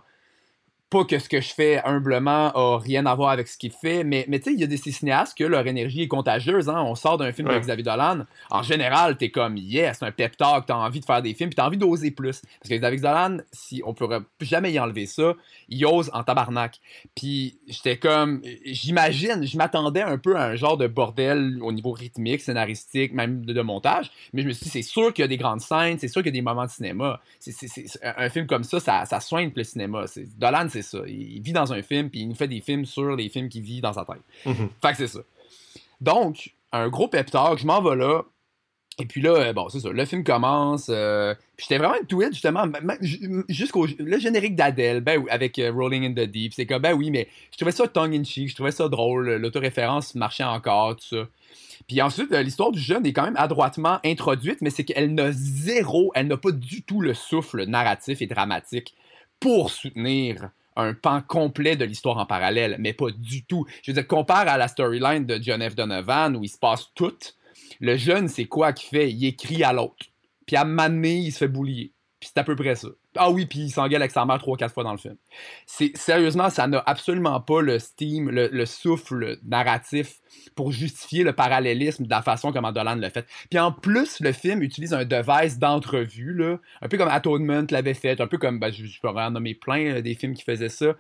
que ce que je fais humblement a rien à voir avec ce qu'il fait, mais tu sais, il y a des cinéastes que leur énergie est contagieuse. Hein? On sort d'un film avec Xavier Dolan, en général, t'es comme, c'est un pep talk, t'as envie de faire des films, puis t'as envie d'oser plus. Parce que Xavier Dolan, si on pourrait jamais y enlever ça, il ose en tabarnak. Puis j'étais comme, je m'attendais un peu à un genre de bordel au niveau rythmique, scénaristique, même de montage, mais je me suis dit, c'est sûr qu'il y a des grandes scènes, c'est sûr qu'il y a des moments de cinéma. C'est un film comme ça soigne le cinéma. Dolan, c'est ça. Il vit dans un film, puis il nous fait des films sur les films qu'il vit dans sa tête. Fait que c'est ça. Donc, un gros pep talk, je m'en vais là. Et puis là, bon, c'est ça. Le film commence. Puis j'étais vraiment into it, justement, jusqu'au le générique d'Adèle, avec Rolling in the Deep. C'est comme, oui, mais je trouvais ça tongue-in-cheek, je trouvais ça drôle. L'autoréférence marchait encore, tout ça. Puis ensuite, l'histoire du jeune est quand même adroitement introduite, mais c'est qu'elle n'a pas du tout le souffle narratif et dramatique pour soutenir un pan complet de l'histoire en parallèle, mais pas du tout. Je veux dire, compare à la storyline de John F. Donovan où il se passe tout. Le jeune, c'est quoi qu'il fait? Il écrit à l'autre. Puis à un moment donné, il se fait boulier. Puis c'est à peu près ça. Ah oui, puis il s'engueule avec sa mère 3-4 fois dans le film. Sérieusement, ça n'a absolument pas le steam, le souffle narratif pour justifier le parallélisme de la façon comment Dolan l'a fait. Puis en plus, le film utilise un device d'entrevue, là, un peu comme Atonement l'avait fait, un peu comme, je pourrais en nommer plein des films qui faisaient ça.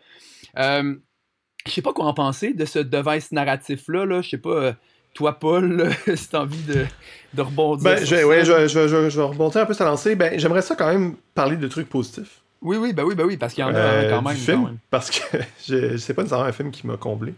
Je sais pas quoi en penser de ce device narratif-là, là. Je sais pas... Toi, Paul, si t'as envie de rebondir sur ça. Ouais, je vais rebondir un peu sur la lancée. J'aimerais ça quand même parler de trucs positifs. Oui, parce qu'il y en a quand même. Film, quand même. Parce que c'est pas nécessairement un film qui m'a comblé.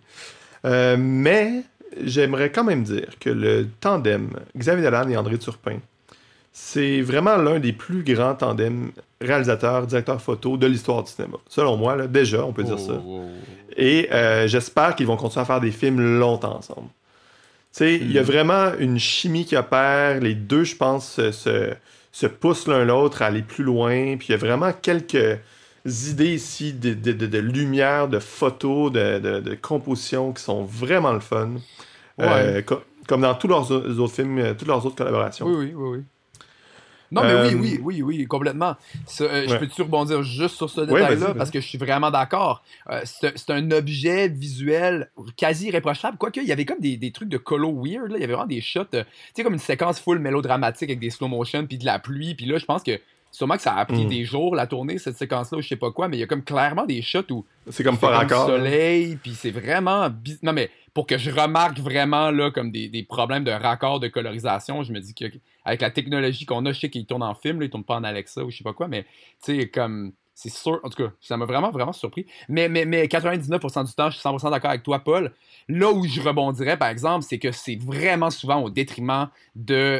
Mais j'aimerais quand même dire que le tandem Xavier Dolan et André Turpin, c'est vraiment l'un des plus grands tandems réalisateurs, directeurs photo de l'histoire du cinéma. Selon moi, là, déjà, on peut dire ça. Et j'espère qu'ils vont continuer à faire des films longtemps ensemble. Il y a vraiment une chimie qui opère. Les deux, je pense, se poussent l'un l'autre à aller plus loin. Puis il y a vraiment quelques idées ici de lumière, de photos, de composition qui sont vraiment le fun. Ouais. Comme dans tous leurs autres films, toutes leurs autres collaborations. Oui. Non, mais oui, complètement. Je peux-tu rebondir juste sur ce détail-là, parce que je suis vraiment d'accord. C'est un objet visuel quasi irréprochable. Quoique, il y avait comme des trucs de colo weird. Là. Il y avait vraiment des shots, tu sais, comme une séquence full mélodramatique avec des slow motion puis de la pluie. Puis là, je pense que sûrement que ça a pris des jours, la tournée, cette séquence-là, ou je sais pas quoi, mais il y a comme clairement des shots où c'est comme pas raccord. Le soleil, puis c'est vraiment... Non, mais pour que je remarque vraiment là comme des problèmes de raccord de colorisation, je me dis qu'avec la technologie qu'on a, je sais qu'ils tournent en film, là, ils tournent pas en Alexa ou je sais pas quoi, mais tu sais, comme... C'est sûr, en tout cas, ça m'a vraiment, vraiment surpris. Mais 99% du temps, je suis 100% d'accord avec toi, Paul. Là où je rebondirais, par exemple, c'est que c'est vraiment souvent au détriment de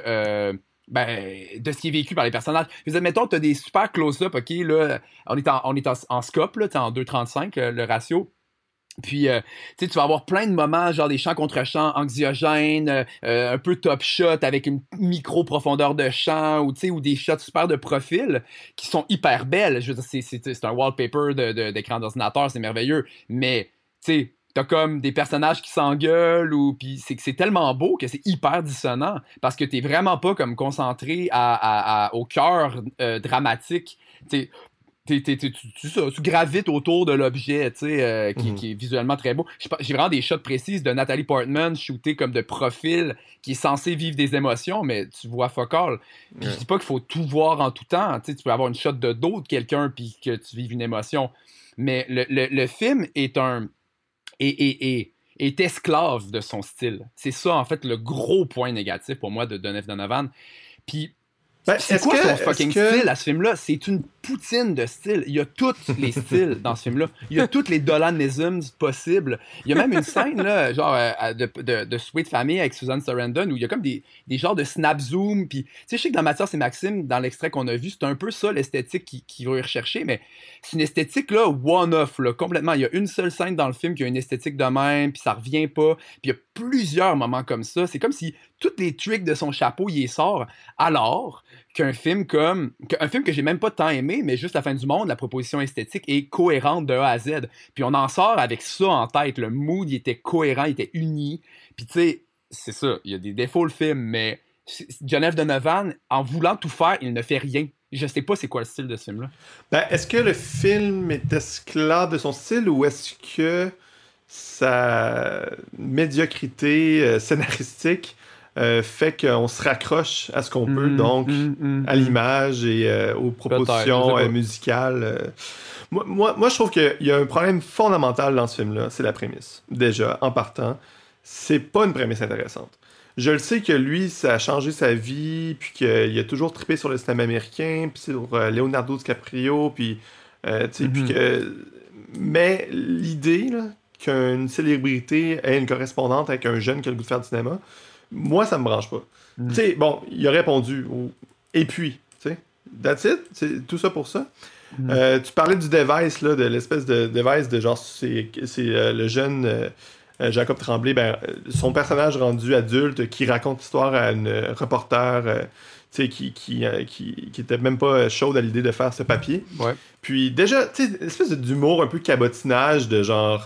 ce qui est vécu par les personnages. Mettons, tu as des super close-up, OK, là, on est en scope, là, en 2,35, le ratio. Puis, tu vas avoir plein de moments, genre des champs contre champs anxiogènes, un peu top shot avec une micro-profondeur de champ, ou des shots super de profil qui sont hyper belles. Je veux dire, c'est un wallpaper d'écran d'ordinateur, c'est merveilleux. Mais, tu sais, t'as comme des personnages qui s'engueulent, puis c'est tellement beau que c'est hyper dissonant, parce que t'es vraiment pas comme concentré au cœur dramatique. Tu gravites autour de l'objet, qui est visuellement très beau. J'ai vraiment des shots précises de Nathalie Portman shootées comme de profil, qui est censé vivre des émotions, mais tu vois fuck all. Puis je dis pas qu'il faut tout voir en tout temps. Tu peux avoir une shot de dos de quelqu'un puis que tu vives une émotion. Mais le film est est esclave de son style. C'est ça, en fait, le gros point négatif pour moi de Denis Donovan. Puis c'est quoi son fucking style à ce film-là? C'est une poutine de style. Il y a tous les styles dans ce film-là. Il y a tous les Dolanisms possibles. Il y a même une scène, là, genre de Sweet Family avec Susan Sarandon, où il y a comme des genres de snap zoom. Puis, tu sais, je sais que dans Mathias et Maxime, dans l'extrait qu'on a vu, c'est un peu ça l'esthétique qu'ils vont y rechercher, mais c'est une esthétique, là, one-off, là, complètement. Il y a une seule scène dans le film qui a une esthétique de même, puis ça revient pas. Puis il y a plusieurs moments comme ça. C'est comme si tous les tricks de son chapeau, il les sort, alors qu'un film que j'ai même pas tant aimé, mais juste La fin du monde, la proposition esthétique est cohérente de A à Z. Puis on en sort avec ça en tête. Le mood, il était cohérent, il était uni. Puis tu sais, c'est ça, il y a des défauts le film, mais Denis Donovan, en voulant tout faire, il ne fait rien. Je sais pas c'est quoi le style de ce film-là. Est-ce que le film est esclave de son style ou est-ce que sa médiocrité scénaristique fait qu'on se raccroche à ce qu'on peut, donc à l'image et aux propositions musicales. Moi, je trouve qu'il y a un problème fondamental dans ce film-là, c'est la prémisse. Déjà, en partant, c'est pas une prémisse intéressante. Je le sais que lui, ça a changé sa vie, puis qu'il a toujours trippé sur le cinéma américain, puis sur Leonardo DiCaprio, puis puis que... Mais l'idée là, qu'une célébrité ait une correspondante avec un jeune qui a le goût de faire du cinéma, moi, ça me branche pas. Tu sais, bon, il a répondu et puis, tu sais, that's it, c'est tout ça pour ça. Tu parlais du device, là, de l'espèce de device de genre, c'est le jeune Jacob Tremblay, son personnage rendu adulte qui raconte l'histoire à une reporter tu sais, qui était même pas chaude à l'idée de faire ce papier. Ouais. Puis déjà, tu sais, une espèce d'humour un peu cabotinage de genre...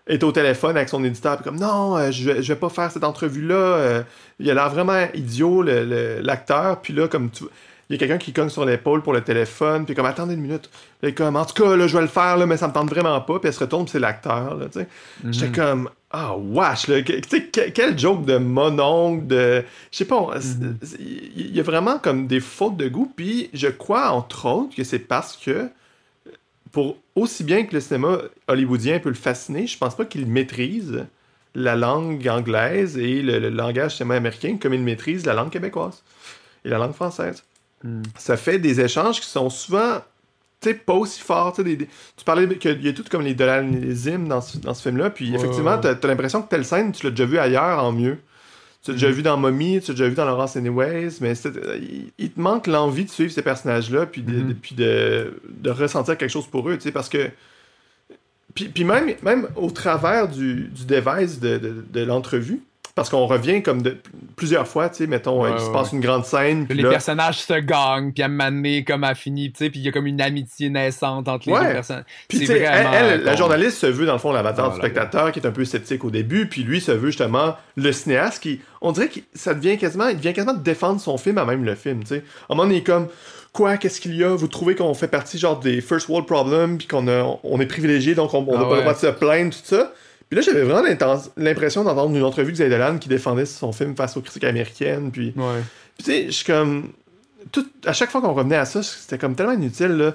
est au téléphone avec son éditeur, puis comme non, je vais pas faire cette entrevue-là. Il a l'air vraiment idiot, l'acteur. Puis là, comme il y a quelqu'un qui cogne sur l'épaule pour le téléphone, puis comme attendez une minute. Là, il est comme en tout cas, là, je vais le faire, là, mais ça me tente vraiment pas. Puis elle se retourne, puis c'est l'acteur. Là, J'étais comme wesh, là, quel joke de mononcle, de. Je sais pas, il y a vraiment comme des fautes de goût. Puis je crois, entre autres, que c'est parce que. Pour aussi bien que le cinéma hollywoodien peut le fasciner, je pense pas qu'il maîtrise la langue anglaise et le langage cinéma américain comme il maîtrise la langue québécoise et la langue française. Ça fait des échanges qui sont souvent pas aussi forts. Tu parlais qu'il y a tout comme les dollarésismes dans ce film-là, puis effectivement, t'as l'impression que telle scène, tu l'as déjà vu ailleurs en mieux. Tu l'as déjà vu dans Mommy, tu l'as déjà vu dans Laurence Anyways, mais il te manque l'envie de suivre ces personnages-là, puis de ressentir quelque chose pour eux, parce que... Puis même au travers du device de l'entrevue, parce qu'on revient comme plusieurs fois, mettons, il se passe une grande scène. Les personnages se gagnent, puis à un moment donné, comme à fini, puis il y a comme une amitié naissante entre les deux personnes. Puis elle, la journaliste se veut, dans le fond, l'avatar du spectateur, qui est un peu sceptique au début, puis lui se veut justement le cinéaste qui, on dirait qu'il devient quasiment de défendre son film à même le film, À un moment donné, il est comme... Quoi, qu'est-ce qu'il y a? Vous trouvez qu'on fait partie genre des first world problems, puis qu'on est privilégié, donc on n'a pas le droit de se plaindre, tout ça. Puis là, j'avais vraiment l'impression d'entendre une entrevue de Xavier Dolan qui défendait son film face aux critiques américaines. Puis tu sais, je suis comme... à chaque fois qu'on revenait à ça, c'était comme tellement inutile, là.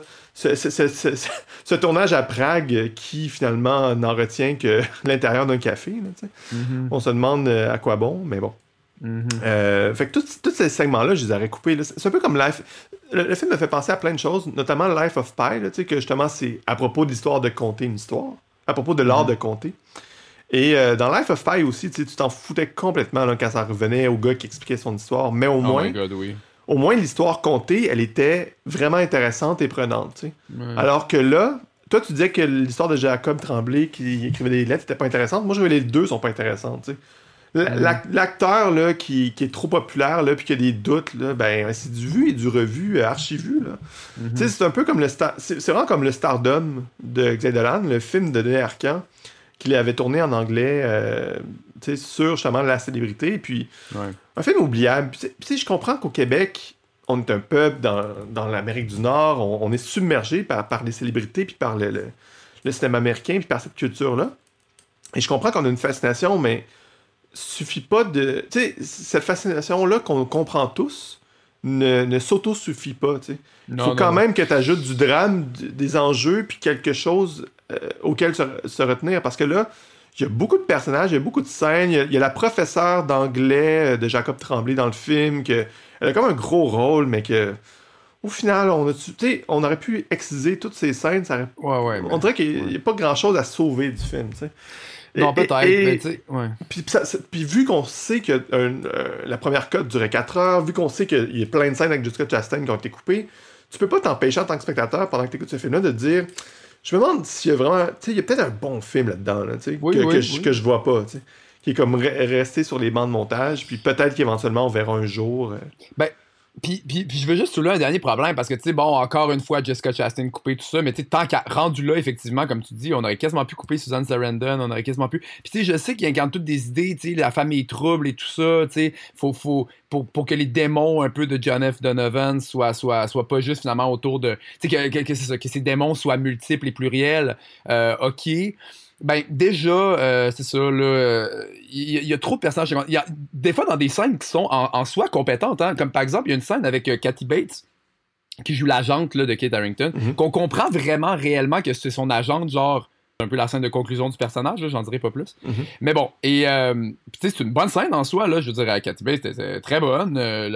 Ce tournage à Prague qui, finalement, n'en retient que l'intérieur d'un café, là, On se demande à quoi bon, mais bon. Fait que tous ces segments-là, je les aurais coupés. Là. C'est un peu comme Life... Le film me fait penser à plein de choses, notamment Life of Pi, là, que justement, c'est à propos de l'histoire de conter une histoire, à propos de l'art de conter. Et dans Life of Pi aussi, tu t'en foutais complètement là, quand ça revenait au gars qui expliquait son histoire, mais au moins l'histoire contée, elle était vraiment intéressante et prenante. Alors que là, toi tu disais que l'histoire de Jacob Tremblay qui écrivait des lettres n'était pas intéressante. Moi je trouvais les deux sont pas intéressantes. L'acteur là, qui est trop populaire là, puis qui a des doutes, là, ben, c'est du vu et du revu, archi-vu. C'est un peu comme c'est vraiment comme le Stardom de Xavier Dolan, le film de Denis Arcand qu'il avait tourné en anglais sur justement la célébrité. Puis un film oubliable. Puis je comprends qu'au Québec, on est un peuple dans l'Amérique du Nord, on est submergé par les célébrités, puis par le cinéma américain, puis par cette culture-là. Et je comprends qu'on a une fascination, mais suffit pas de... Tu sais, cette fascination-là qu'on comprend tous ne s'auto-suffit pas, tu sais. Il faut quand même que tu ajoutes du drame, des enjeux, puis quelque chose auquel se retenir. Parce que là, il y a beaucoup de personnages, il y a beaucoup de scènes. Il y a la professeure d'anglais de Jacob Tremblay dans le film, elle a comme un gros rôle, mais que... Au final, on aurait pu exciser toutes ces scènes. On dirait qu'il n'y a pas grand-chose à sauver du film, tu sais. Non, peut-être, mais tu sais, Puis vu qu'on sait que la première cut durait 4 heures, vu qu'on sait qu'il y a plein de scènes avec Jessica Chastain qui ont été coupées, tu peux pas t'empêcher en tant que spectateur, pendant que tu écoutes ce film-là, de te dire, je me demande s'il y a vraiment, tu sais, il y a peut-être un bon film là-dedans, là, tu sais, que je vois pas, tu sais, qui est comme resté sur les bancs de montage, puis peut-être qu'éventuellement on verra un jour. Puis je veux juste soulever un dernier problème, parce que, tu sais, bon, encore une fois, Jessica Chastain coupé tout ça, mais tu sais, tant qu'à rendu là, effectivement, comme tu dis, on aurait quasiment pu couper Susan Sarandon, on aurait quasiment pu... Puis tu sais, je sais qu'ils incarnent toutes des idées, tu sais, la famille trouble et tout ça, tu sais, pour que les démons un peu de John F. Donovan soient pas juste, finalement, autour de... Tu sais, que c'est ça, que ces démons soient multiples et pluriels, OK. Ben, déjà, c'est ça, là, il y a trop de personnages. Il y a des fois dans des scènes qui sont en soi compétentes, hein, comme par exemple, il y a une scène avec Kathy Bates, qui joue l'agente là, de Kate Harington, qu'on comprend vraiment réellement que c'est son agente, genre, un peu la scène de conclusion du personnage, là, j'en dirai pas plus. Mais bon, et tu sais, c'est une bonne scène en soi, là, je veux dire, Kathy Bates était très bonne,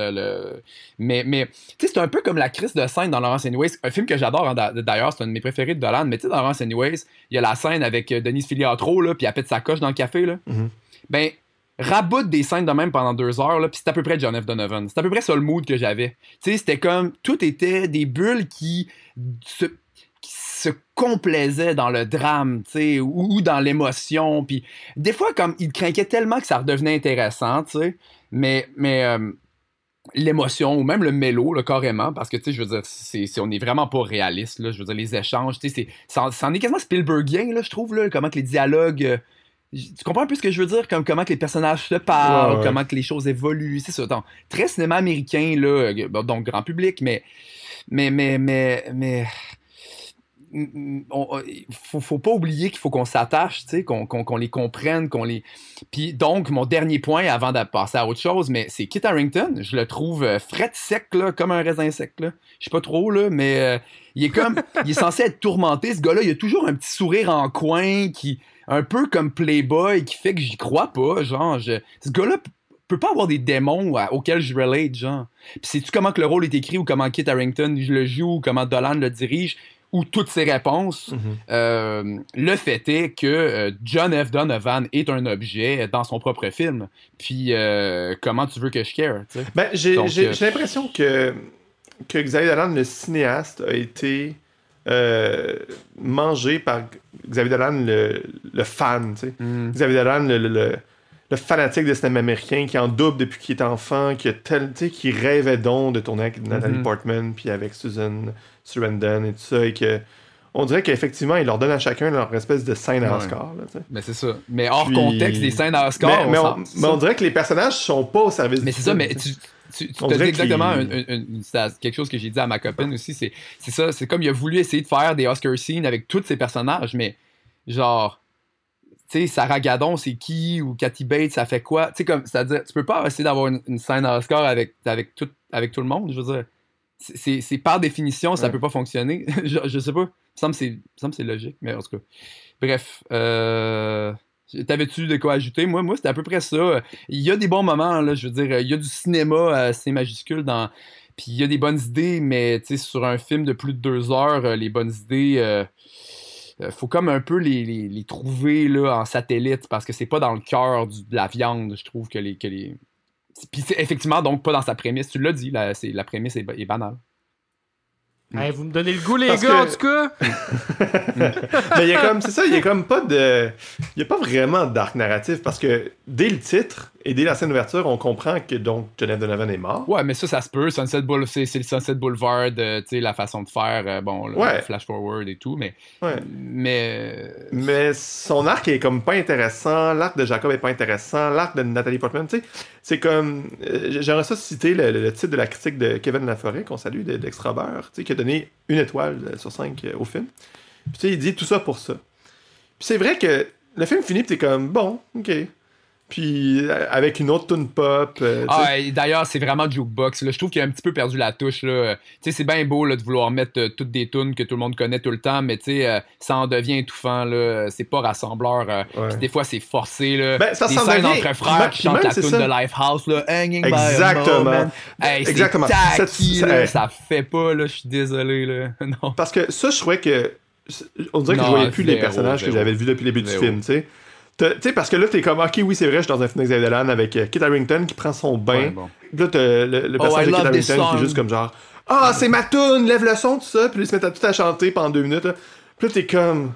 mais tu sais, c'est un peu comme la crise de scène dans Laurence Anyways, un film que j'adore, hein, d'ailleurs, c'est un de mes préférés de Dolan, mais tu sais, dans Laurence Anyways, il y a la scène avec Denise Filiatro, là, puis elle pète sa coche dans le café, là. Ben, raboute des scènes de même pendant 2 heures, là, puis c'est à peu près John F. Donovan. C'est à peu près ça le mood que j'avais. Tu sais, c'était comme, tout était des bulles qui se complaisaient dans le drame, tu sais, ou dans l'émotion, puis des fois, comme, il craquait tellement que ça redevenait intéressant, tu sais, mais l'émotion ou même le mélo, là, carrément, parce que, tu sais, je veux dire, on est vraiment pas réaliste, là, je veux dire, les échanges, tu sais, c'en est quasiment Spielbergien, là, je trouve, là, comment que les dialogues... tu comprends un peu ce que je veux dire? Comment que les personnages se parlent, comment que les choses évoluent, c'est ça. Donc, très cinéma américain, là, donc grand public, mais faut pas oublier qu'il faut qu'on s'attache, tu sais, qu'on les comprenne, Puis donc, mon dernier point avant de passer à autre chose, mais c'est Kit Harington, je le trouve fret sec, là, comme un raisin sec, là. Je sais pas trop, là, mais il est censé être tourmenté, ce gars-là. Il a toujours un petit sourire en coin un peu comme Playboy, qui fait que j'y crois pas, genre, ce gars-là peut pas avoir des démons auxquels je relate, genre. Puis sais-tu comment que le rôle est écrit, ou comment Kit Harington le joue, ou comment Dolan le dirige, ou toutes ses réponses. Le fait est que John F. Donovan est un objet dans son propre film. Puis comment tu veux que je care, tu sais? Ben, j'ai l'impression que Xavier Dolan, le cinéaste, a été mangé par Xavier Dolan, le fan, tu sais. Xavier Dolan, le fanatique de cinéma américain qui en double depuis qu'il est enfant, qui rêvait donc de tourner avec Natalie Portman puis avec Susan Sarandon et tout ça, et que on dirait qu'effectivement, ils leur donnent à chacun leur espèce de scène à Oscar. Là, mais c'est ça. Mais hors contexte des scènes à Oscar, mais on dirait que les personnages sont pas au service du film. Mais c'est ça, mais tu t'as dit exactement quelque chose que j'ai dit à ma copine aussi, c'est ça, c'est comme il a voulu essayer de faire des Oscar scenes avec tous ses personnages, mais genre... Tu sais, Sarah Gadon, c'est qui? Ou Kathy Bates, ça fait quoi? Tu sais, comme, c'est-à-dire, tu peux pas essayer d'avoir une scène à Oscar avec tout le monde, je veux dire. C'est par définition, ça peut pas fonctionner. je sais pas. Il me semble que c'est logique, mais en tout cas. Bref. T'avais-tu de quoi ajouter? Moi, c'était à peu près ça. Il y a des bons moments, là, je veux dire, il y a du cinéma assez majuscule puis il y a des bonnes idées, mais tu sais, sur un film de plus de 2 heures, les bonnes idées... faut comme un peu les trouver là, en satellite, parce que c'est pas dans le cœur de la viande, je trouve, que les... Puis c'est effectivement donc pas dans sa prémisse. Tu l'as dit, la prémisse est banale. Hey, vous me donnez le goût, les gars, en tout cas! Mais il y a comme, c'est ça, il y a comme pas de... Il y a pas vraiment d'arc narratif, parce que dès le titre et dès la scène d'ouverture, on comprend que donc John F. Donovan est mort. Ouais, mais ça se peut. C'est le Sunset Boulevard, tu sais, la façon de faire, le flash forward et tout, mais... Ouais. Mais son arc est comme pas intéressant, l'arc de Jacob est pas intéressant, l'arc de Nathalie Portman, tu sais, c'est comme... J'aimerais ça citer le titre de la critique de Kevin Laforêt, qu'on salue, d'Extra Beurre, tu sais, qui a donné 1 étoile sur 5 au film. Puis tu sais, il dit tout ça pour ça. Puis c'est vrai que le film finit, puis t'es comme, bon, ok. Puis avec une autre tune pop. Et d'ailleurs, c'est vraiment jukebox. Là. Je trouve qu'il a un petit peu perdu la touche. Là. C'est bien beau là, de vouloir mettre toutes des tunes que tout le monde connaît tout le temps, mais ça en devient étouffant. Là. C'est pas rassembleur. Puis des fois, c'est forcé. Là. Ben, ça des scènes entre frères qui chantent la tune de Lifehouse. Là, Hanging Exactement. By a Moment. Hey, Exactement. C'est tacky, là, ça fait pas. Je suis désolé. Là. Non. Parce que ça, je trouvais que... On dirait que je voyais plus les personnages que j'avais vus depuis le début du film. Tu sais, parce que là, t'es comme, ok, oui, c'est vrai, je suis dans un film d'Xavier Dolan avec Kit Harington qui prend son bain. Ouais, bon. Puis là, t'as le personnage de Kit Harington qui est juste comme genre, c'est ma toune, lève le son, tout ça. Puis là, ils se mettent tout à chanter pendant 2 minutes. Là. Puis là, t'es comme.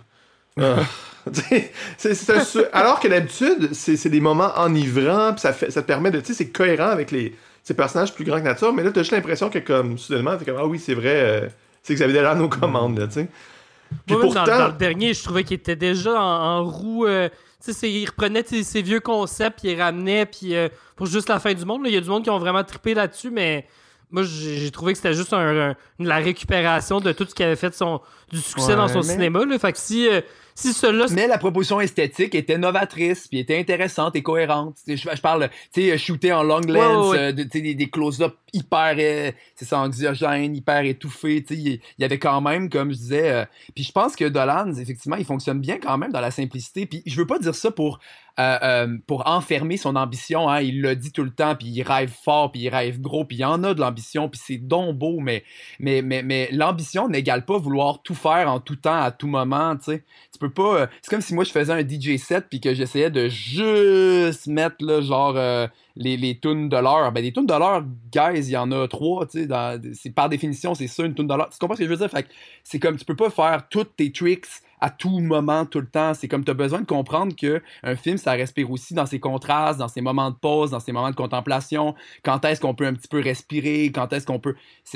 Alors que d'habitude, c'est des moments enivrants, puis ça te permet de. Tu sais, c'est cohérent avec ces personnages plus grands que nature. Mais là, t'as juste l'impression que, comme, soudainement, t'es comme, oui, c'est vrai, c'est Xavier Dolan aux commandes, là, tu sais. Puis pourtant, dans le dernier, je trouvais qu'il était déjà en roue. Il reprenait ses vieux concepts, puis il les ramenait, puis pour juste la fin du monde. Il y a du monde qui ont vraiment trippé là-dessus, mais moi, j'ai trouvé que c'était juste la récupération de tout ce qu'il avait fait du succès dans son cinéma. Là. Fait que si cela... Mais la proposition esthétique était novatrice, puis était intéressante et cohérente. Je parle, tu sais, shooté en long lens, des close-up hyper, anxiogènes, hyper étouffés. Il y avait quand même, comme je disais... puis je pense que Dolan, effectivement, il fonctionne bien quand même dans la simplicité. Puis je veux pas dire ça pour enfermer son ambition, hein. Il l'a dit tout le temps, puis il rêve fort, puis il rêve gros, puis il en a de l'ambition, puis c'est donc beau, mais l'ambition n'égale pas vouloir tout faire en tout temps, à tout moment, tu sais. Tu peux pas... c'est comme si moi, je faisais un DJ set, puis que j'essayais de juste mettre, là, genre, les tunes de l'heure. Ben, des tunes de l'heure, guys, il y en a 3, tu sais. C'est par définition, c'est ça, une tune de l'heure. Tu comprends ce que je veux dire? Fait que c'est comme, tu peux pas faire toutes tes tricks à tout moment, tout le temps. C'est comme tu as besoin de comprendre qu'un film, ça respire aussi dans ses contrastes, dans ses moments de pause, dans ses moments de contemplation. Quand est-ce qu'on peut un petit peu respirer? Quand est-ce qu'on peut...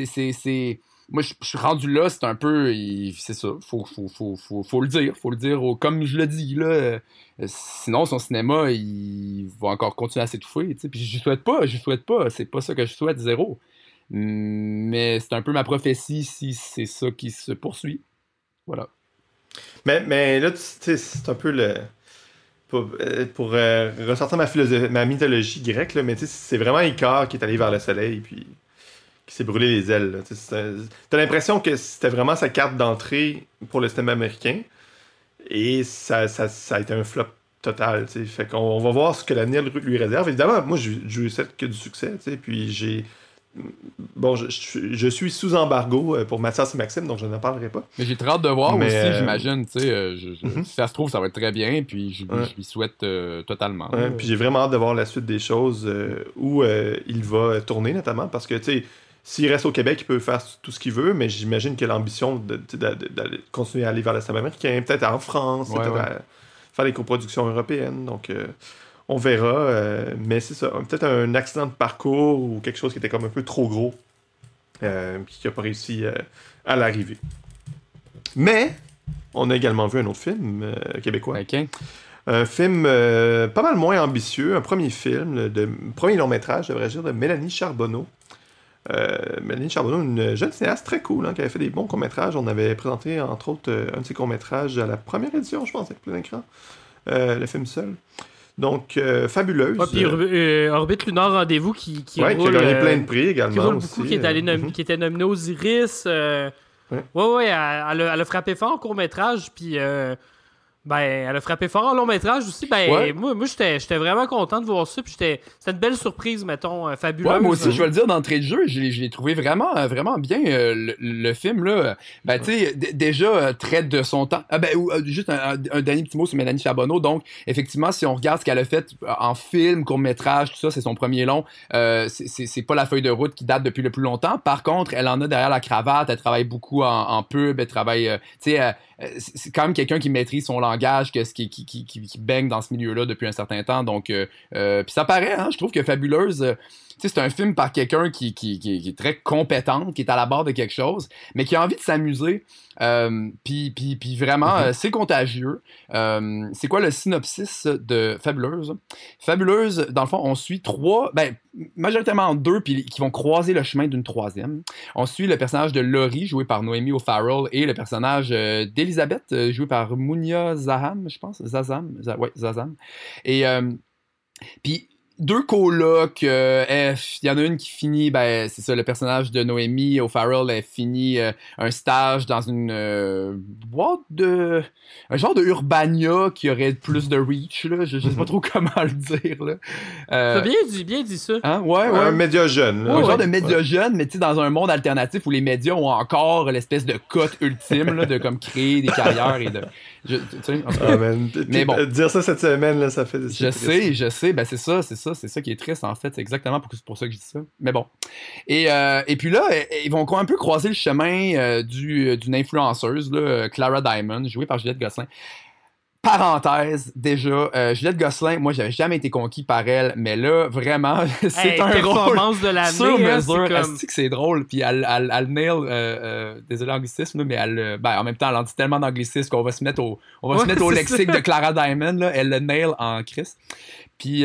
Moi, je suis rendu là, c'est un peu... C'est ça, faut le dire. Faut le dire comme je le dis, là. Sinon, son cinéma, il va encore continuer à s'étouffer. Puis je souhaite pas. C'est pas ça que je souhaite, zéro. Mais c'est un peu ma prophétie si c'est ça qui se poursuit. Voilà. Mais là, tu sais, c'est un peu le... Pour ressortir ma mythologie grecque, là, mais tu sais, c'est vraiment Icare qui est allé vers le soleil, puis qui s'est brûlé les ailes. T'as l'impression que c'était vraiment sa carte d'entrée pour le cinéma américain, et ça a été un flop total. T'sais. Fait qu'on va voir ce que l'avenir lui réserve. Évidemment, moi, je lui souhaite que du succès, puis j'ai... Bon, je suis sous embargo pour Mathias et Maxime, donc je n'en parlerai pas. Mais j'ai très hâte de voir aussi, j'imagine. Si ça se trouve, ça va être très bien, puis je lui souhaite totalement. Puis j'ai vraiment hâte de voir la suite des choses où il va tourner, notamment, parce que, tu sais, s'il reste au Québec, il peut faire tout ce qu'il veut, mais j'imagine qu'il a l'ambition de continuer à aller vers le cinéma américain, peut-être en France, à faire des coproductions européennes, donc... on verra, mais c'est ça. Peut-être un accident de parcours ou quelque chose qui était comme un peu trop gros, qui n'a pas réussi à l'arrivée. Mais, on a également vu un autre film québécois. Okay. Un film pas mal moins ambitieux, un premier film, premier long-métrage, devrais-je dire, de Mélanie Charbonneau. Mélanie Charbonneau, une jeune cinéaste très cool, qui avait fait des bons courts-métrages. On avait présenté, entre autres, un de ses courts-métrages à la première édition, je pense, avec plein d'écran. Le film seul. Donc, fabuleuse. Puis Orbite Lunar Rendez-vous qui roule... qui a gagné plein de prix également. Qui roule aussi, beaucoup, qui était nominé aux Iris. Elle a frappé fort en court-métrage, puis... elle a frappé fort en long-métrage aussi. Moi j'étais vraiment content de voir ça, puis c'était une belle surprise, mettons, fabuleuse. Ouais, moi aussi, je vais le dire d'entrée de jeu, je l'ai trouvé vraiment bien, le film, là. Tu sais, déjà, traite de son temps. Juste un dernier petit mot sur Mélanie Charbonneau. Donc, effectivement, si on regarde ce qu'elle a fait en film, court-métrage, tout ça, c'est son premier long. C'est pas la feuille de route qui date depuis le plus longtemps. Par contre, elle en a derrière la cravate, elle travaille beaucoup en pub, elle travaille, tu sais, c'est quand même quelqu'un qui maîtrise son langage, qui baigne dans ce milieu-là depuis un certain temps. Donc, puis ça paraît, je trouve que Fabuleuse, c'est un film par quelqu'un qui est très compétent, qui est à la barre de quelque chose, mais qui a envie de s'amuser. Puis vraiment, c'est contagieux. C'est quoi le synopsis de Fabuleuse? Fabuleuse, dans le fond, on suit majoritairement deux, puis qui vont croiser le chemin d'une troisième. On suit le personnage de Laurie, joué par Noémie O'Farrell, et le personnage d'Elisabeth, joué par Mounia Zaham, je pense. Zazam. Et puis deux colocs, il y en a une qui finit, c'est ça, le personnage de Noémie O'Farrell, elle finit un stage dans une boîte de... un genre de Urbania qui aurait plus de reach, là, je sais pas trop comment le dire, là. T'as bien dit ça. Hein? Ouais. Un média jeune. Un genre de média jeune, mais tu sais, dans un monde alternatif où les médias ont encore l'espèce de cote ultime, là, de comme créer des carrières et de... mais bon. Dire ça cette semaine, là, ça fait... Je sais, c'est ça qui est triste, en fait. C'est exactement pour ça que je dis ça. Mais bon. Et puis là, ils vont un peu croiser le chemin d'une influenceuse, là, Clara Diamond, jouée par Juliette Gosselin. Parenthèse, déjà, Juliette Gosselin, moi, j'avais jamais été conquis par elle, mais là, vraiment, c'est un rôle de l'année, sur mesure. Comme... que c'est drôle, puis elle nail, désolé l'anglicisme, mais en même temps, elle en dit tellement d'anglicisme qu'on va se mettre au lexique de Clara Diamond, là, elle le nail en Christ. Puis,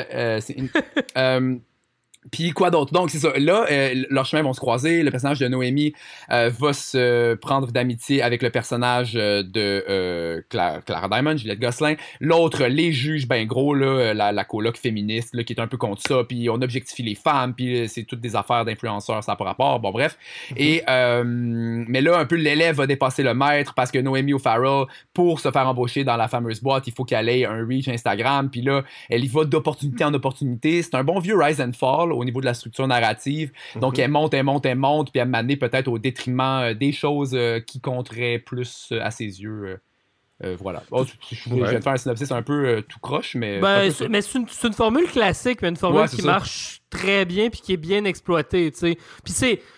puis quoi d'autre? Donc, c'est ça. Là, leurs chemins vont se croiser. Le personnage de Noémie va se prendre d'amitié avec le personnage de Clara Diamond, Juliette Gosselin. L'autre les juge, gros, là, la coloc féministe, là, qui est un peu contre ça. Puis on objectifie les femmes. Puis c'est toutes des affaires d'influenceurs, ça n'a pas rapport. Bon, bref. Et, mais là, un peu, l'élève va dépasser le maître parce que Noémie O'Farrell, pour se faire embaucher dans la fameuse boîte, il faut qu'elle ait un reach Instagram. Puis là, elle y va d'opportunité en opportunité. C'est un bon vieux rise and fall au niveau de la structure narrative. Donc, elle monte, puis elle m'amener peut-être au détriment des choses qui compteraient plus à ses yeux. Voilà. Je vais te faire un synopsis un peu tout croche, mais... c'est une formule classique, mais une formule qui marche très bien puis qui est bien exploitée, tu sais. Puis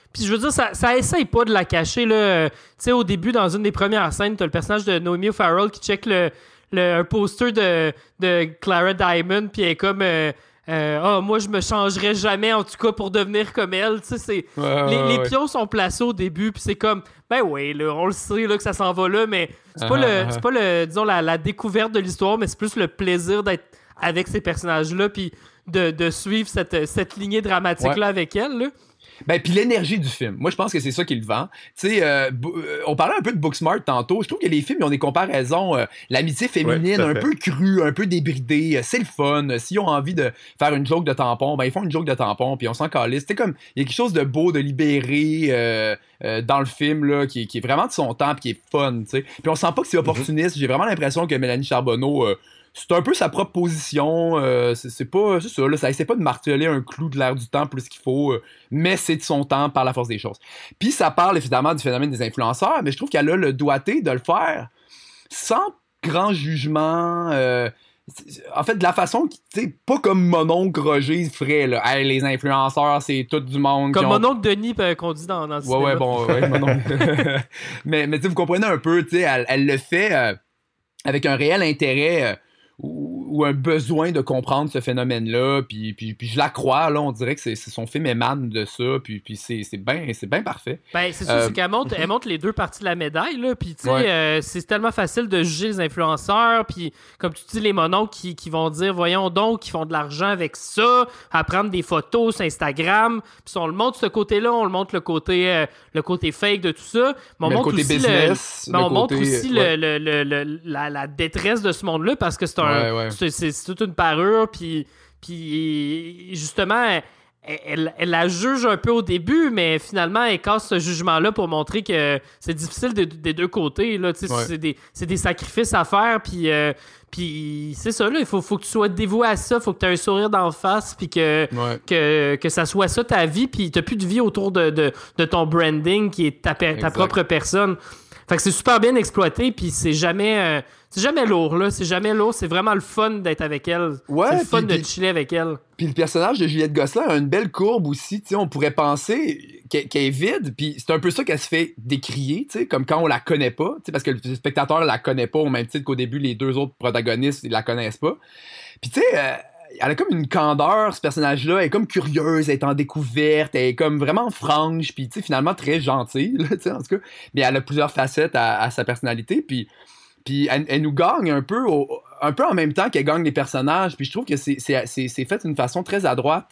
Puis je veux dire, ça essaye pas de la cacher, là. Tu sais, au début, dans une des premières scènes, t'as le personnage de Naomi O'Farrell qui check un poster de Clara Diamond, puis elle est comme... moi, je me changerais jamais, en tout cas, pour devenir comme elle. Tu sais, les pions sont placés au début, puis c'est comme... Ben oui, là, on le sait là, que ça s'en va là, mais c'est pas disons, la découverte de l'histoire, mais c'est plus le plaisir d'être avec ces personnages-là, puis de suivre cette lignée dramatique-là avec elle, là. Ben, puis l'énergie du film. Moi, je pense que c'est ça qui le vend. Tu sais, on parlait un peu de Booksmart tantôt. Je trouve que les films, ils ont des comparaisons. L'amitié féminine, un peu crue, un peu débridée. C'est le fun. S'ils ont envie de faire une joke de tampon, ben, ils font une joke de tampon, puis on s'en calisse. C'est comme, il y a quelque chose de beau, de libéré dans le film, là, qui est vraiment de son temps, puis qui est fun, tu sais. Puis on sent pas que c'est opportuniste. J'ai vraiment l'impression que Mélanie Charbonneau... c'est un peu sa propre position, c'est ça, là, ça essaie pas de marteler un clou de l'air du temps plus qu'il faut, mais c'est de son temps par la force des choses. Puis ça parle évidemment du phénomène des influenceurs, mais je trouve qu'elle a le doigté de le faire sans grand jugement, en fait de la façon qui, tu sais, pas comme mon oncle Roger ferait, là. Hey, les influenceurs, c'est tout du monde. Comme mon oncle Denis qu'on dit dans le cinéma. Ouais, mon oncle. mais tu sais, vous comprenez un peu, tu sais, elle le fait avec un réel intérêt... ou un besoin de comprendre ce phénomène-là, puis je la crois, là, on dirait que c'est son film émane de ça, puis c'est bien parfait. Ben, c'est sûr, c'est qu'elle montre les deux parties de la médaille, là, puis tu sais, c'est tellement facile de juger les influenceurs, puis comme tu dis, les mononcles qui vont dire, voyons donc, qui font de l'argent avec ça, à prendre des photos sur Instagram, puis on le montre ce côté-là, on le montre le côté fake de tout ça, mais on montre aussi la détresse de ce monde-là, parce que c'est toute une parure, puis justement, elle la juge un peu au début, mais finalement, elle casse ce jugement-là pour montrer que c'est difficile des deux côtés, là, c'est des sacrifices à faire, puis c'est ça, là, il faut que tu sois dévoué à ça, faut que tu aies un sourire d'en face, puis que ça soit ça ta vie, puis t'as plus de vie autour de ton branding qui est ta propre personne. Fait que c'est super bien exploité, puis c'est jamais lourd, là. C'est jamais lourd. C'est vraiment le fun d'être avec elle. Ouais, c'est le fun de chiller avec elle. Puis le personnage de Juliette Gosselin a une belle courbe aussi. Tu sais, on pourrait penser qu'elle est vide, puis c'est un peu ça qu'elle se fait décrier, tu sais, comme quand on la connaît pas, tu sais, parce que le spectateur la connaît pas, au même titre qu'au début, les deux autres protagonistes, ils la connaissent pas. Puis tu sais... elle a comme une candeur, ce personnage-là. Elle est comme curieuse, elle est en découverte, elle est comme vraiment franche, puis tu sais, finalement très gentille, là, tu sais, en tout cas. Mais elle a plusieurs facettes à sa personnalité, puis elle nous gagne un peu en même temps qu'elle gagne les personnages, puis je trouve que c'est fait d'une façon très à droite.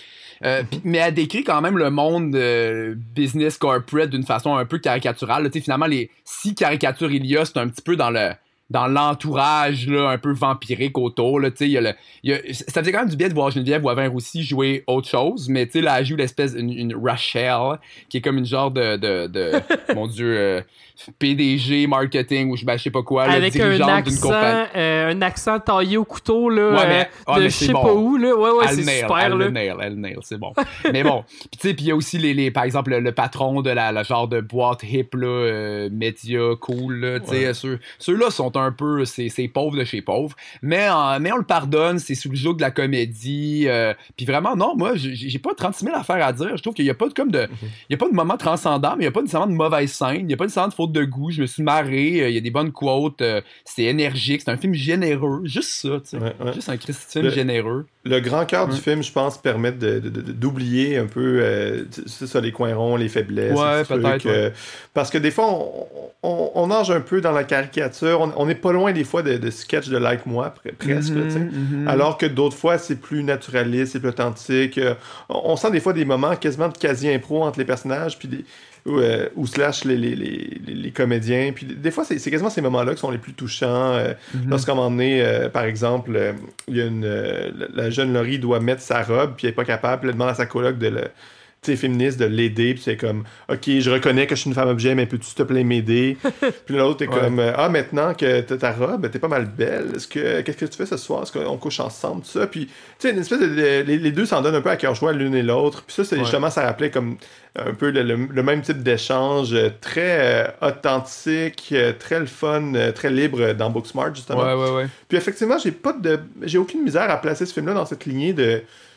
Mais elle décrit quand même le monde business corporate d'une façon un peu caricaturale. Tu sais, finalement, si caricature il y a, c'est un petit peu dans l'entourage là, un peu vampirique autour, là, tu sais, ça faisait quand même du bien de voir Geneviève Boivin-Roussy jouer autre chose, mais tu sais, là, elle joue l'espèce une Rachel, qui est comme une genre de mon Dieu, PDG marketing ou je sais pas quoi, avec là, dirigeante d'une compagnie. Un accent taillé au couteau, là, mais je sais pas où, là, c'est super, là. Elle nail, c'est bon. Mais bon, puis tu sais, puis il y a aussi par exemple, le patron de la genre de boîte hip, là, média cool, là, tu sais, ceux-là sont un peu, c'est pauvre de chez pauvre, mais on le pardonne, c'est sous le joug de la comédie, puis vraiment, non, moi, j'ai pas 36 000 affaires à dire, je trouve qu'il y a pas il y a pas de moment transcendant, mais il y a pas nécessairement de mauvaise scène, il y a pas nécessairement de faute de goût, je me suis marré, il y a des bonnes quotes, c'est énergique, c'est un film généreux, juste ça, tu sais, juste un Christ film généreux. Le grand cœur du film, je pense, permet d'oublier un peu c'est ça, les coins ronds, les faiblesses, peut-être, parce que des fois, on nage un peu dans la caricature, on n'est pas loin des fois de sketch de Like Moi, presque, tu sais. Alors que d'autres fois, c'est plus naturaliste, c'est plus authentique. On sent des fois des moments quasiment de quasi-impro entre les personnages, puis ou slash les comédiens. Puis des fois, c'est quasiment ces moments-là qui sont les plus touchants. Lorsqu'à un moment donné, par exemple, il y a la jeune Laurie doit mettre sa robe, puis elle n'est pas capable, puis elle demande à sa coloc féministe de l'aider, puis c'est comme ok, je reconnais que je suis une femme objet, mais peux-tu s'il te plaît m'aider? Puis l'autre est comme maintenant que t'as ta robe, t'es pas mal belle, qu'est-ce que tu fais ce soir? Est-ce qu'on couche ensemble, tout ça? Puis tu sais, une espèce de les deux s'en donnent un peu à cœur joie l'une et l'autre, puis ça, c'est justement, ça rappelait comme un peu le même type d'échange très authentique, très le fun, très libre dans Booksmart, justement. Ouais. Puis effectivement, j'ai aucune misère à placer ce film-là dans cette lignée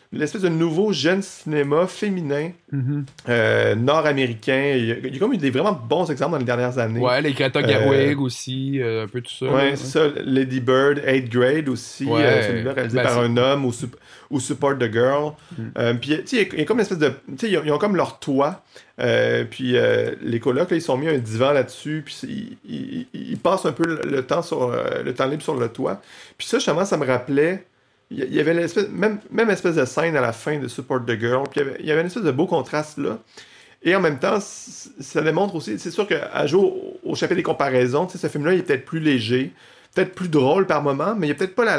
l'espèce de nouveau jeune cinéma féminin nord-américain. Il y a comme eu des vraiment bons exemples dans les dernières années. Ouais, les Greta Gerwig aussi, un peu tout ça. Ouais, c'est ça. Lady Bird, 8th Grade aussi, celui-là réalisé par un homme ou Support the Girl. Puis, tu sais, il y a comme une espèce de... Tu sais, ils ont comme leur toit. Puis les colocs, là, ils sont mis un divan là-dessus. Puis ils passent un peu le temps libre sur le toit. Puis ça, justement, ça me rappelait... Il y avait même espèce de scène à la fin de Support the Girl. Puis il y avait une espèce de beau contraste là. Et en même temps, ça démontre aussi, c'est sûr qu'à jouer au chapitre des comparaisons, ce film-là, il est peut-être plus léger, peut-être plus drôle par moment, mais il n'y a peut-être pas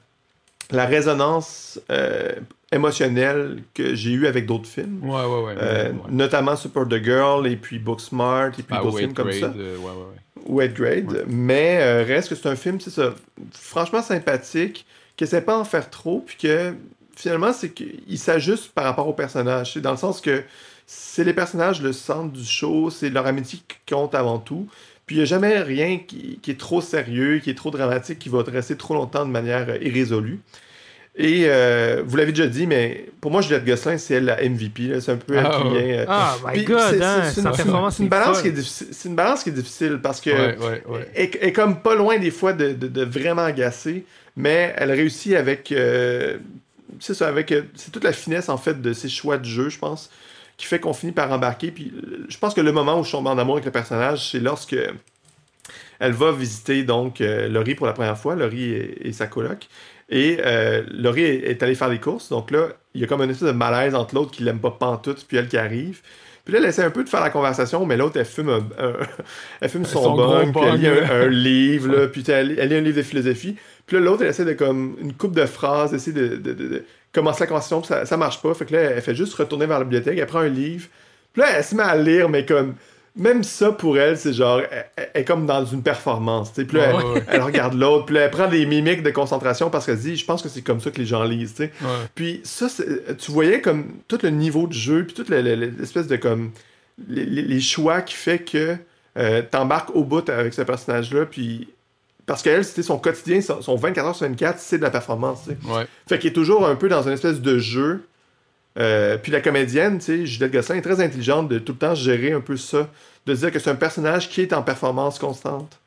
la résonance émotionnelle que j'ai eue avec d'autres films. Ouais. Notamment Support the Girl, et puis Booksmart, et puis d'autres films comme ça. Ou 8th Grade. Mais reste que c'est un film, c'est ça, franchement sympathique, qui essaie pas d'en faire trop, puis que finalement, c'est qu'il s'ajuste par rapport aux personnages. C'est dans le sens que c'est les personnages le centre du show, c'est leur amitié qui compte avant tout. Puis il n'y a jamais rien qui est trop sérieux, qui est trop dramatique, qui va rester trop longtemps de manière irrésolue. Et vous l'avez déjà dit, mais pour moi, Juliette Gosselin, c'est elle la MVP. Là. C'est un peu elle qui vient. My God, c'est une balance qui est difficile. C'est une balance qui est difficile parce que elle est comme pas loin des fois de vraiment agacer, mais elle réussit avec c'est toute la finesse en fait de ses choix de jeu, je pense, qui fait qu'on finit par embarquer. Puis je pense que le moment où je tombe en amour avec le personnage, c'est lorsque elle va visiter donc Laurie pour la première fois, Laurie et sa coloc. Et Laurie est allée faire des courses, donc là, il y a comme une espèce de malaise entre l'autre qui l'aime pas pantoute, puis elle qui arrive. Puis là, elle essaie un peu de faire la conversation, mais l'autre, elle fume son bong, puis elle lit un livre, là, puis elle lit un livre de philosophie. Puis là, l'autre, elle essaie de, comme, une couple de phrases, essayer de commencer la conversation, puis ça marche pas. Fait que là, elle fait juste retourner vers la bibliothèque, elle prend un livre, puis là, elle se met à lire, mais comme... Même ça, pour elle, c'est genre... Elle est comme dans une performance, tu sais. Puis là, elle regarde l'autre, puis là, elle prend des mimiques de concentration parce qu'elle se dit, je pense que c'est comme ça que les gens lisent, tu sais. Puis ça, tu voyais comme tout le niveau de jeu, puis toute l'espèce de comme... Les choix qui fait que t'embarques au bout avec ce personnage-là, puis... Parce qu'elle, c'était son quotidien, son 24 heures sur 24, c'est de la performance, tu sais. Fait qu'il est toujours un peu dans une espèce de jeu... puis la comédienne, tu sais, Juliette Gosselin est très intelligente de tout le temps gérer un peu ça, de dire que c'est un personnage qui est en performance constante.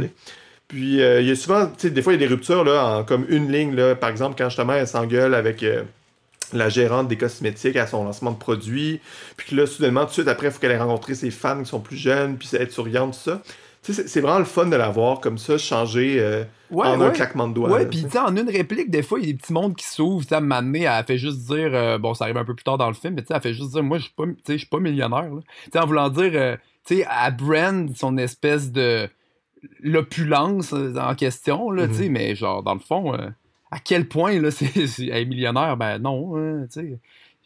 Puis il y a souvent, tu sais, des fois il y a des ruptures là, en comme une ligne, là, par exemple quand justement elle s'engueule avec la gérante des cosmétiques à son lancement de produit, puis que là soudainement tout de suite après il faut qu'elle ait rencontré ses fans qui sont plus jeunes, puis être souriante, tout ça. Tu sais, c'est vraiment le fun de la voir comme ça, changer en un claquement de doigts. Ouais, puis tu sais, en une réplique, des fois, il y a des petits mondes qui s'ouvrent. Tu sais, à un moment donné, elle fait juste dire, bon, ça arrive un peu plus tard dans le film, mais tu sais, elle fait juste dire, moi, je suis pas millionnaire. Tu sais, en voulant dire, tu sais, à brand son espèce de l'opulence en question, là, tu sais, mais genre, dans le fond, à quel point, là, c'est elle est millionnaire? Ben non, tu sais.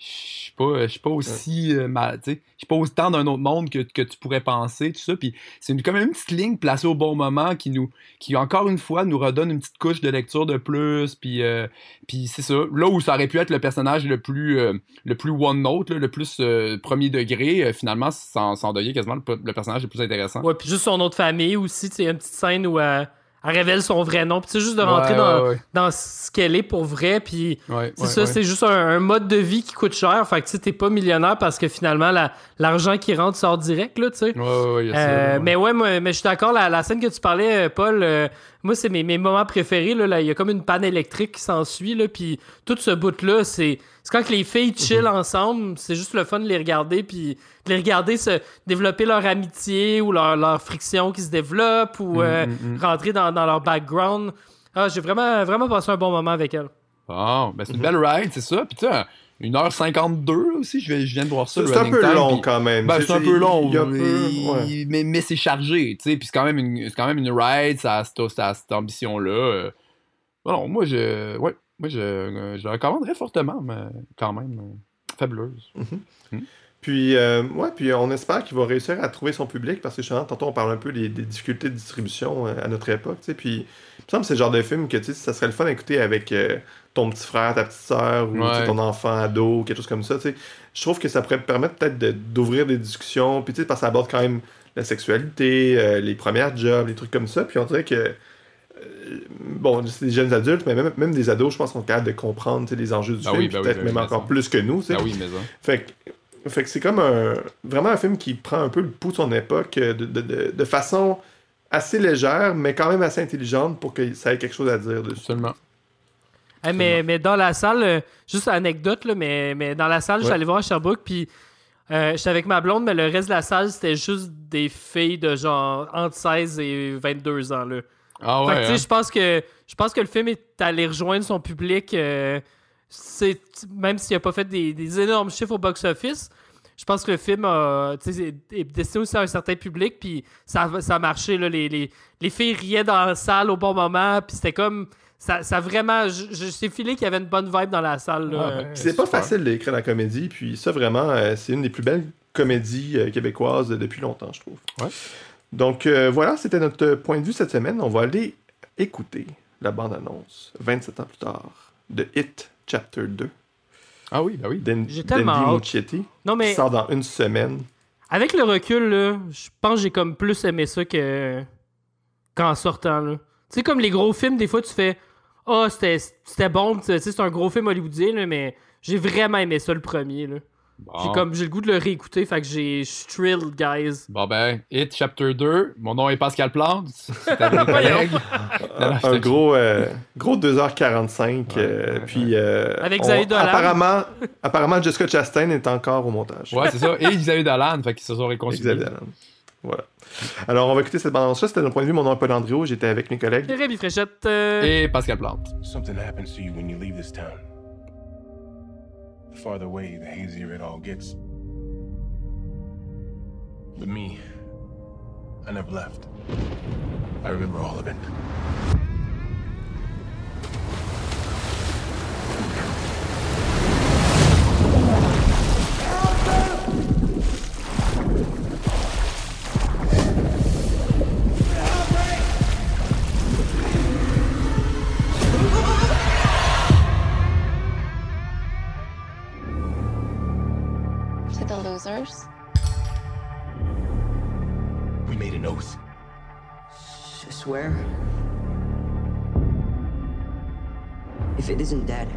Je suis pas aussi mal, tu sais, je suis pas autant d'un autre monde que tu pourrais penser, tout ça, puis c'est quand même une petite ligne placée au bon moment qui encore une fois nous redonne une petite couche de lecture de plus, puis c'est ça, là où ça aurait pu être le personnage le plus one note, là, le plus premier degré, finalement sans devient quasiment le personnage le plus intéressant. Ouais, puis juste son autre famille aussi, tu sais, une petite scène où elle révèle son vrai nom, puis c'est juste de rentrer dans ce qu'elle est pour vrai, puis c'est juste un mode de vie qui coûte cher, fait que tu sais, t'es pas millionnaire parce que finalement l'argent qui rentre sort direct, là, tu sais. Mais mais je suis d'accord, la scène que tu parlais, Paul, moi c'est mes moments préférés, là, il y a comme une panne électrique qui s'ensuit, là, puis tout ce bout-là, c'est quand les filles chill ensemble, c'est juste le fun de les regarder, puis de les regarder se développer leur amitié ou leur friction qui se développe ou rentrer dans leur background. Ah, j'ai vraiment, vraiment passé un bon moment avec elle. Bon, ben c'est une belle ride, c'est ça. Puis tu sais, 1h52 aussi, je viens de voir ça. C'est un peu long quand même. Ben, c'est un peu long, ouais. mais c'est chargé, tu sais. Puis c'est quand même une ride, ça a cette ambition-là. Bon, moi, je la recommanderais fortement, mais quand même fabuleuse. Puis, puis on espère qu'il va réussir à trouver son public parce que justement, tantôt on parle un peu des difficultés de distribution à notre époque, tu sais, puis il me semble que c'est le genre de film que, tu sais, ça serait le fun à écouter avec ton petit frère, ta petite sœur ou ton enfant ado, quelque chose comme ça, tu sais. Je trouve que ça pourrait permettre peut-être d'ouvrir des discussions, puis tu sais, parce que ça aborde quand même la sexualité, les premières jobs, les trucs comme ça, puis on dirait que bon, c'est des jeunes adultes, mais même des ados, je pense qu'on est capable de comprendre les enjeux du film, peut-être même encore plus que nous. Ah oui, mais ça. Fait que c'est comme vraiment un film qui prend un peu le pouls de son époque de façon assez légère, mais quand même assez intelligente pour que ça ait quelque chose à dire dessus. Absolument. Mais dans la salle, juste anecdote, là, mais dans la salle, je suis allé voir à Sherbrooke, puis j'étais avec ma blonde, mais le reste de la salle, c'était juste des filles de genre entre 16 et 22 ans. Là. Ah ouais. Fait que, je pense que le film est allé rejoindre son public, même s'il n'a pas fait des énormes chiffres au box-office. Je pense que le film est destiné aussi à un certain public, puis ça a marché. Là, les filles riaient dans la salle au bon moment, puis c'était comme... Ça vraiment... J'ai filé qu'il y avait une bonne vibe dans la salle. Là. C'est pas facile d'écrire la comédie, puis ça, vraiment, c'est une des plus belles comédies québécoises depuis longtemps, je trouve. Ouais. Donc, voilà, c'était notre point de vue cette semaine. On va aller écouter la bande-annonce, 27 ans plus tard, de It Chapter 2. Ah oui, ben oui. J'ai tellement hâte. Muschietti, qui sort dans une semaine. Avec le recul, là, je pense que j'ai comme plus aimé ça qu'en sortant. Là. Tu sais, comme les gros films, des fois, tu fais « Ah, c'était bon, c'est un gros film hollywoodien, là, mais j'ai vraiment aimé ça le premier. » là. Bon. J'ai le goût de le réécouter, fait que je suis thrilled, guys. Bon ben, It Chapter 2, mon nom est Pascal Plante, c'est avec mes collègues. Un gros 2h45, puis avec Xavier Dolan. apparemment Jessica Chastain est encore au montage. Ouais, c'est ça, et Xavier Dolan, fait qu'ils se sont réconciliés. Xavier Dolan. Voilà. Alors, on va écouter cette bande-annonce-là. C'était d'un point de vue, mon nom est Paul Andriot, j'étais avec mes collègues. Rémi Fréchette. Et Pascal Plante. Something happens to you when you leave this town. The farther away, the hazier it all gets. But me, I never left. I remember all of it. To the losers. We made an oath. I swear. If it isn't dead,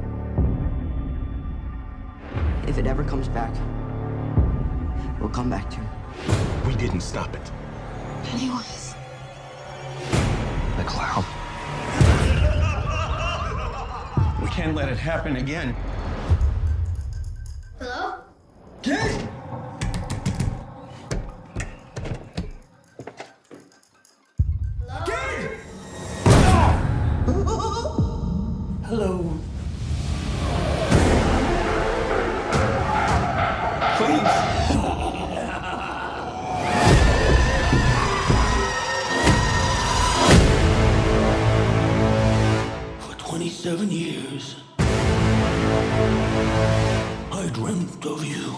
if it ever comes back, we'll come back to it. We didn't stop it. Pennywise. The clown. We can't let it happen again. Hello? Kid! Kid! Hello. Please. For 27 years, I dreamt of you.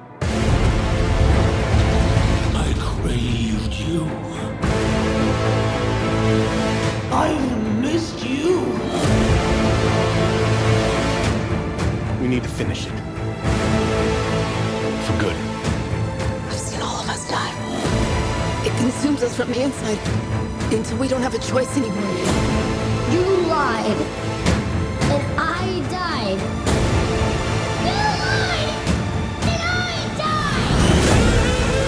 I craved you. I've missed you. We need to finish it. For good. I've seen all of us die. It consumes us from the inside until we don't have a choice anymore. You lied. And I died. You lied. And I died.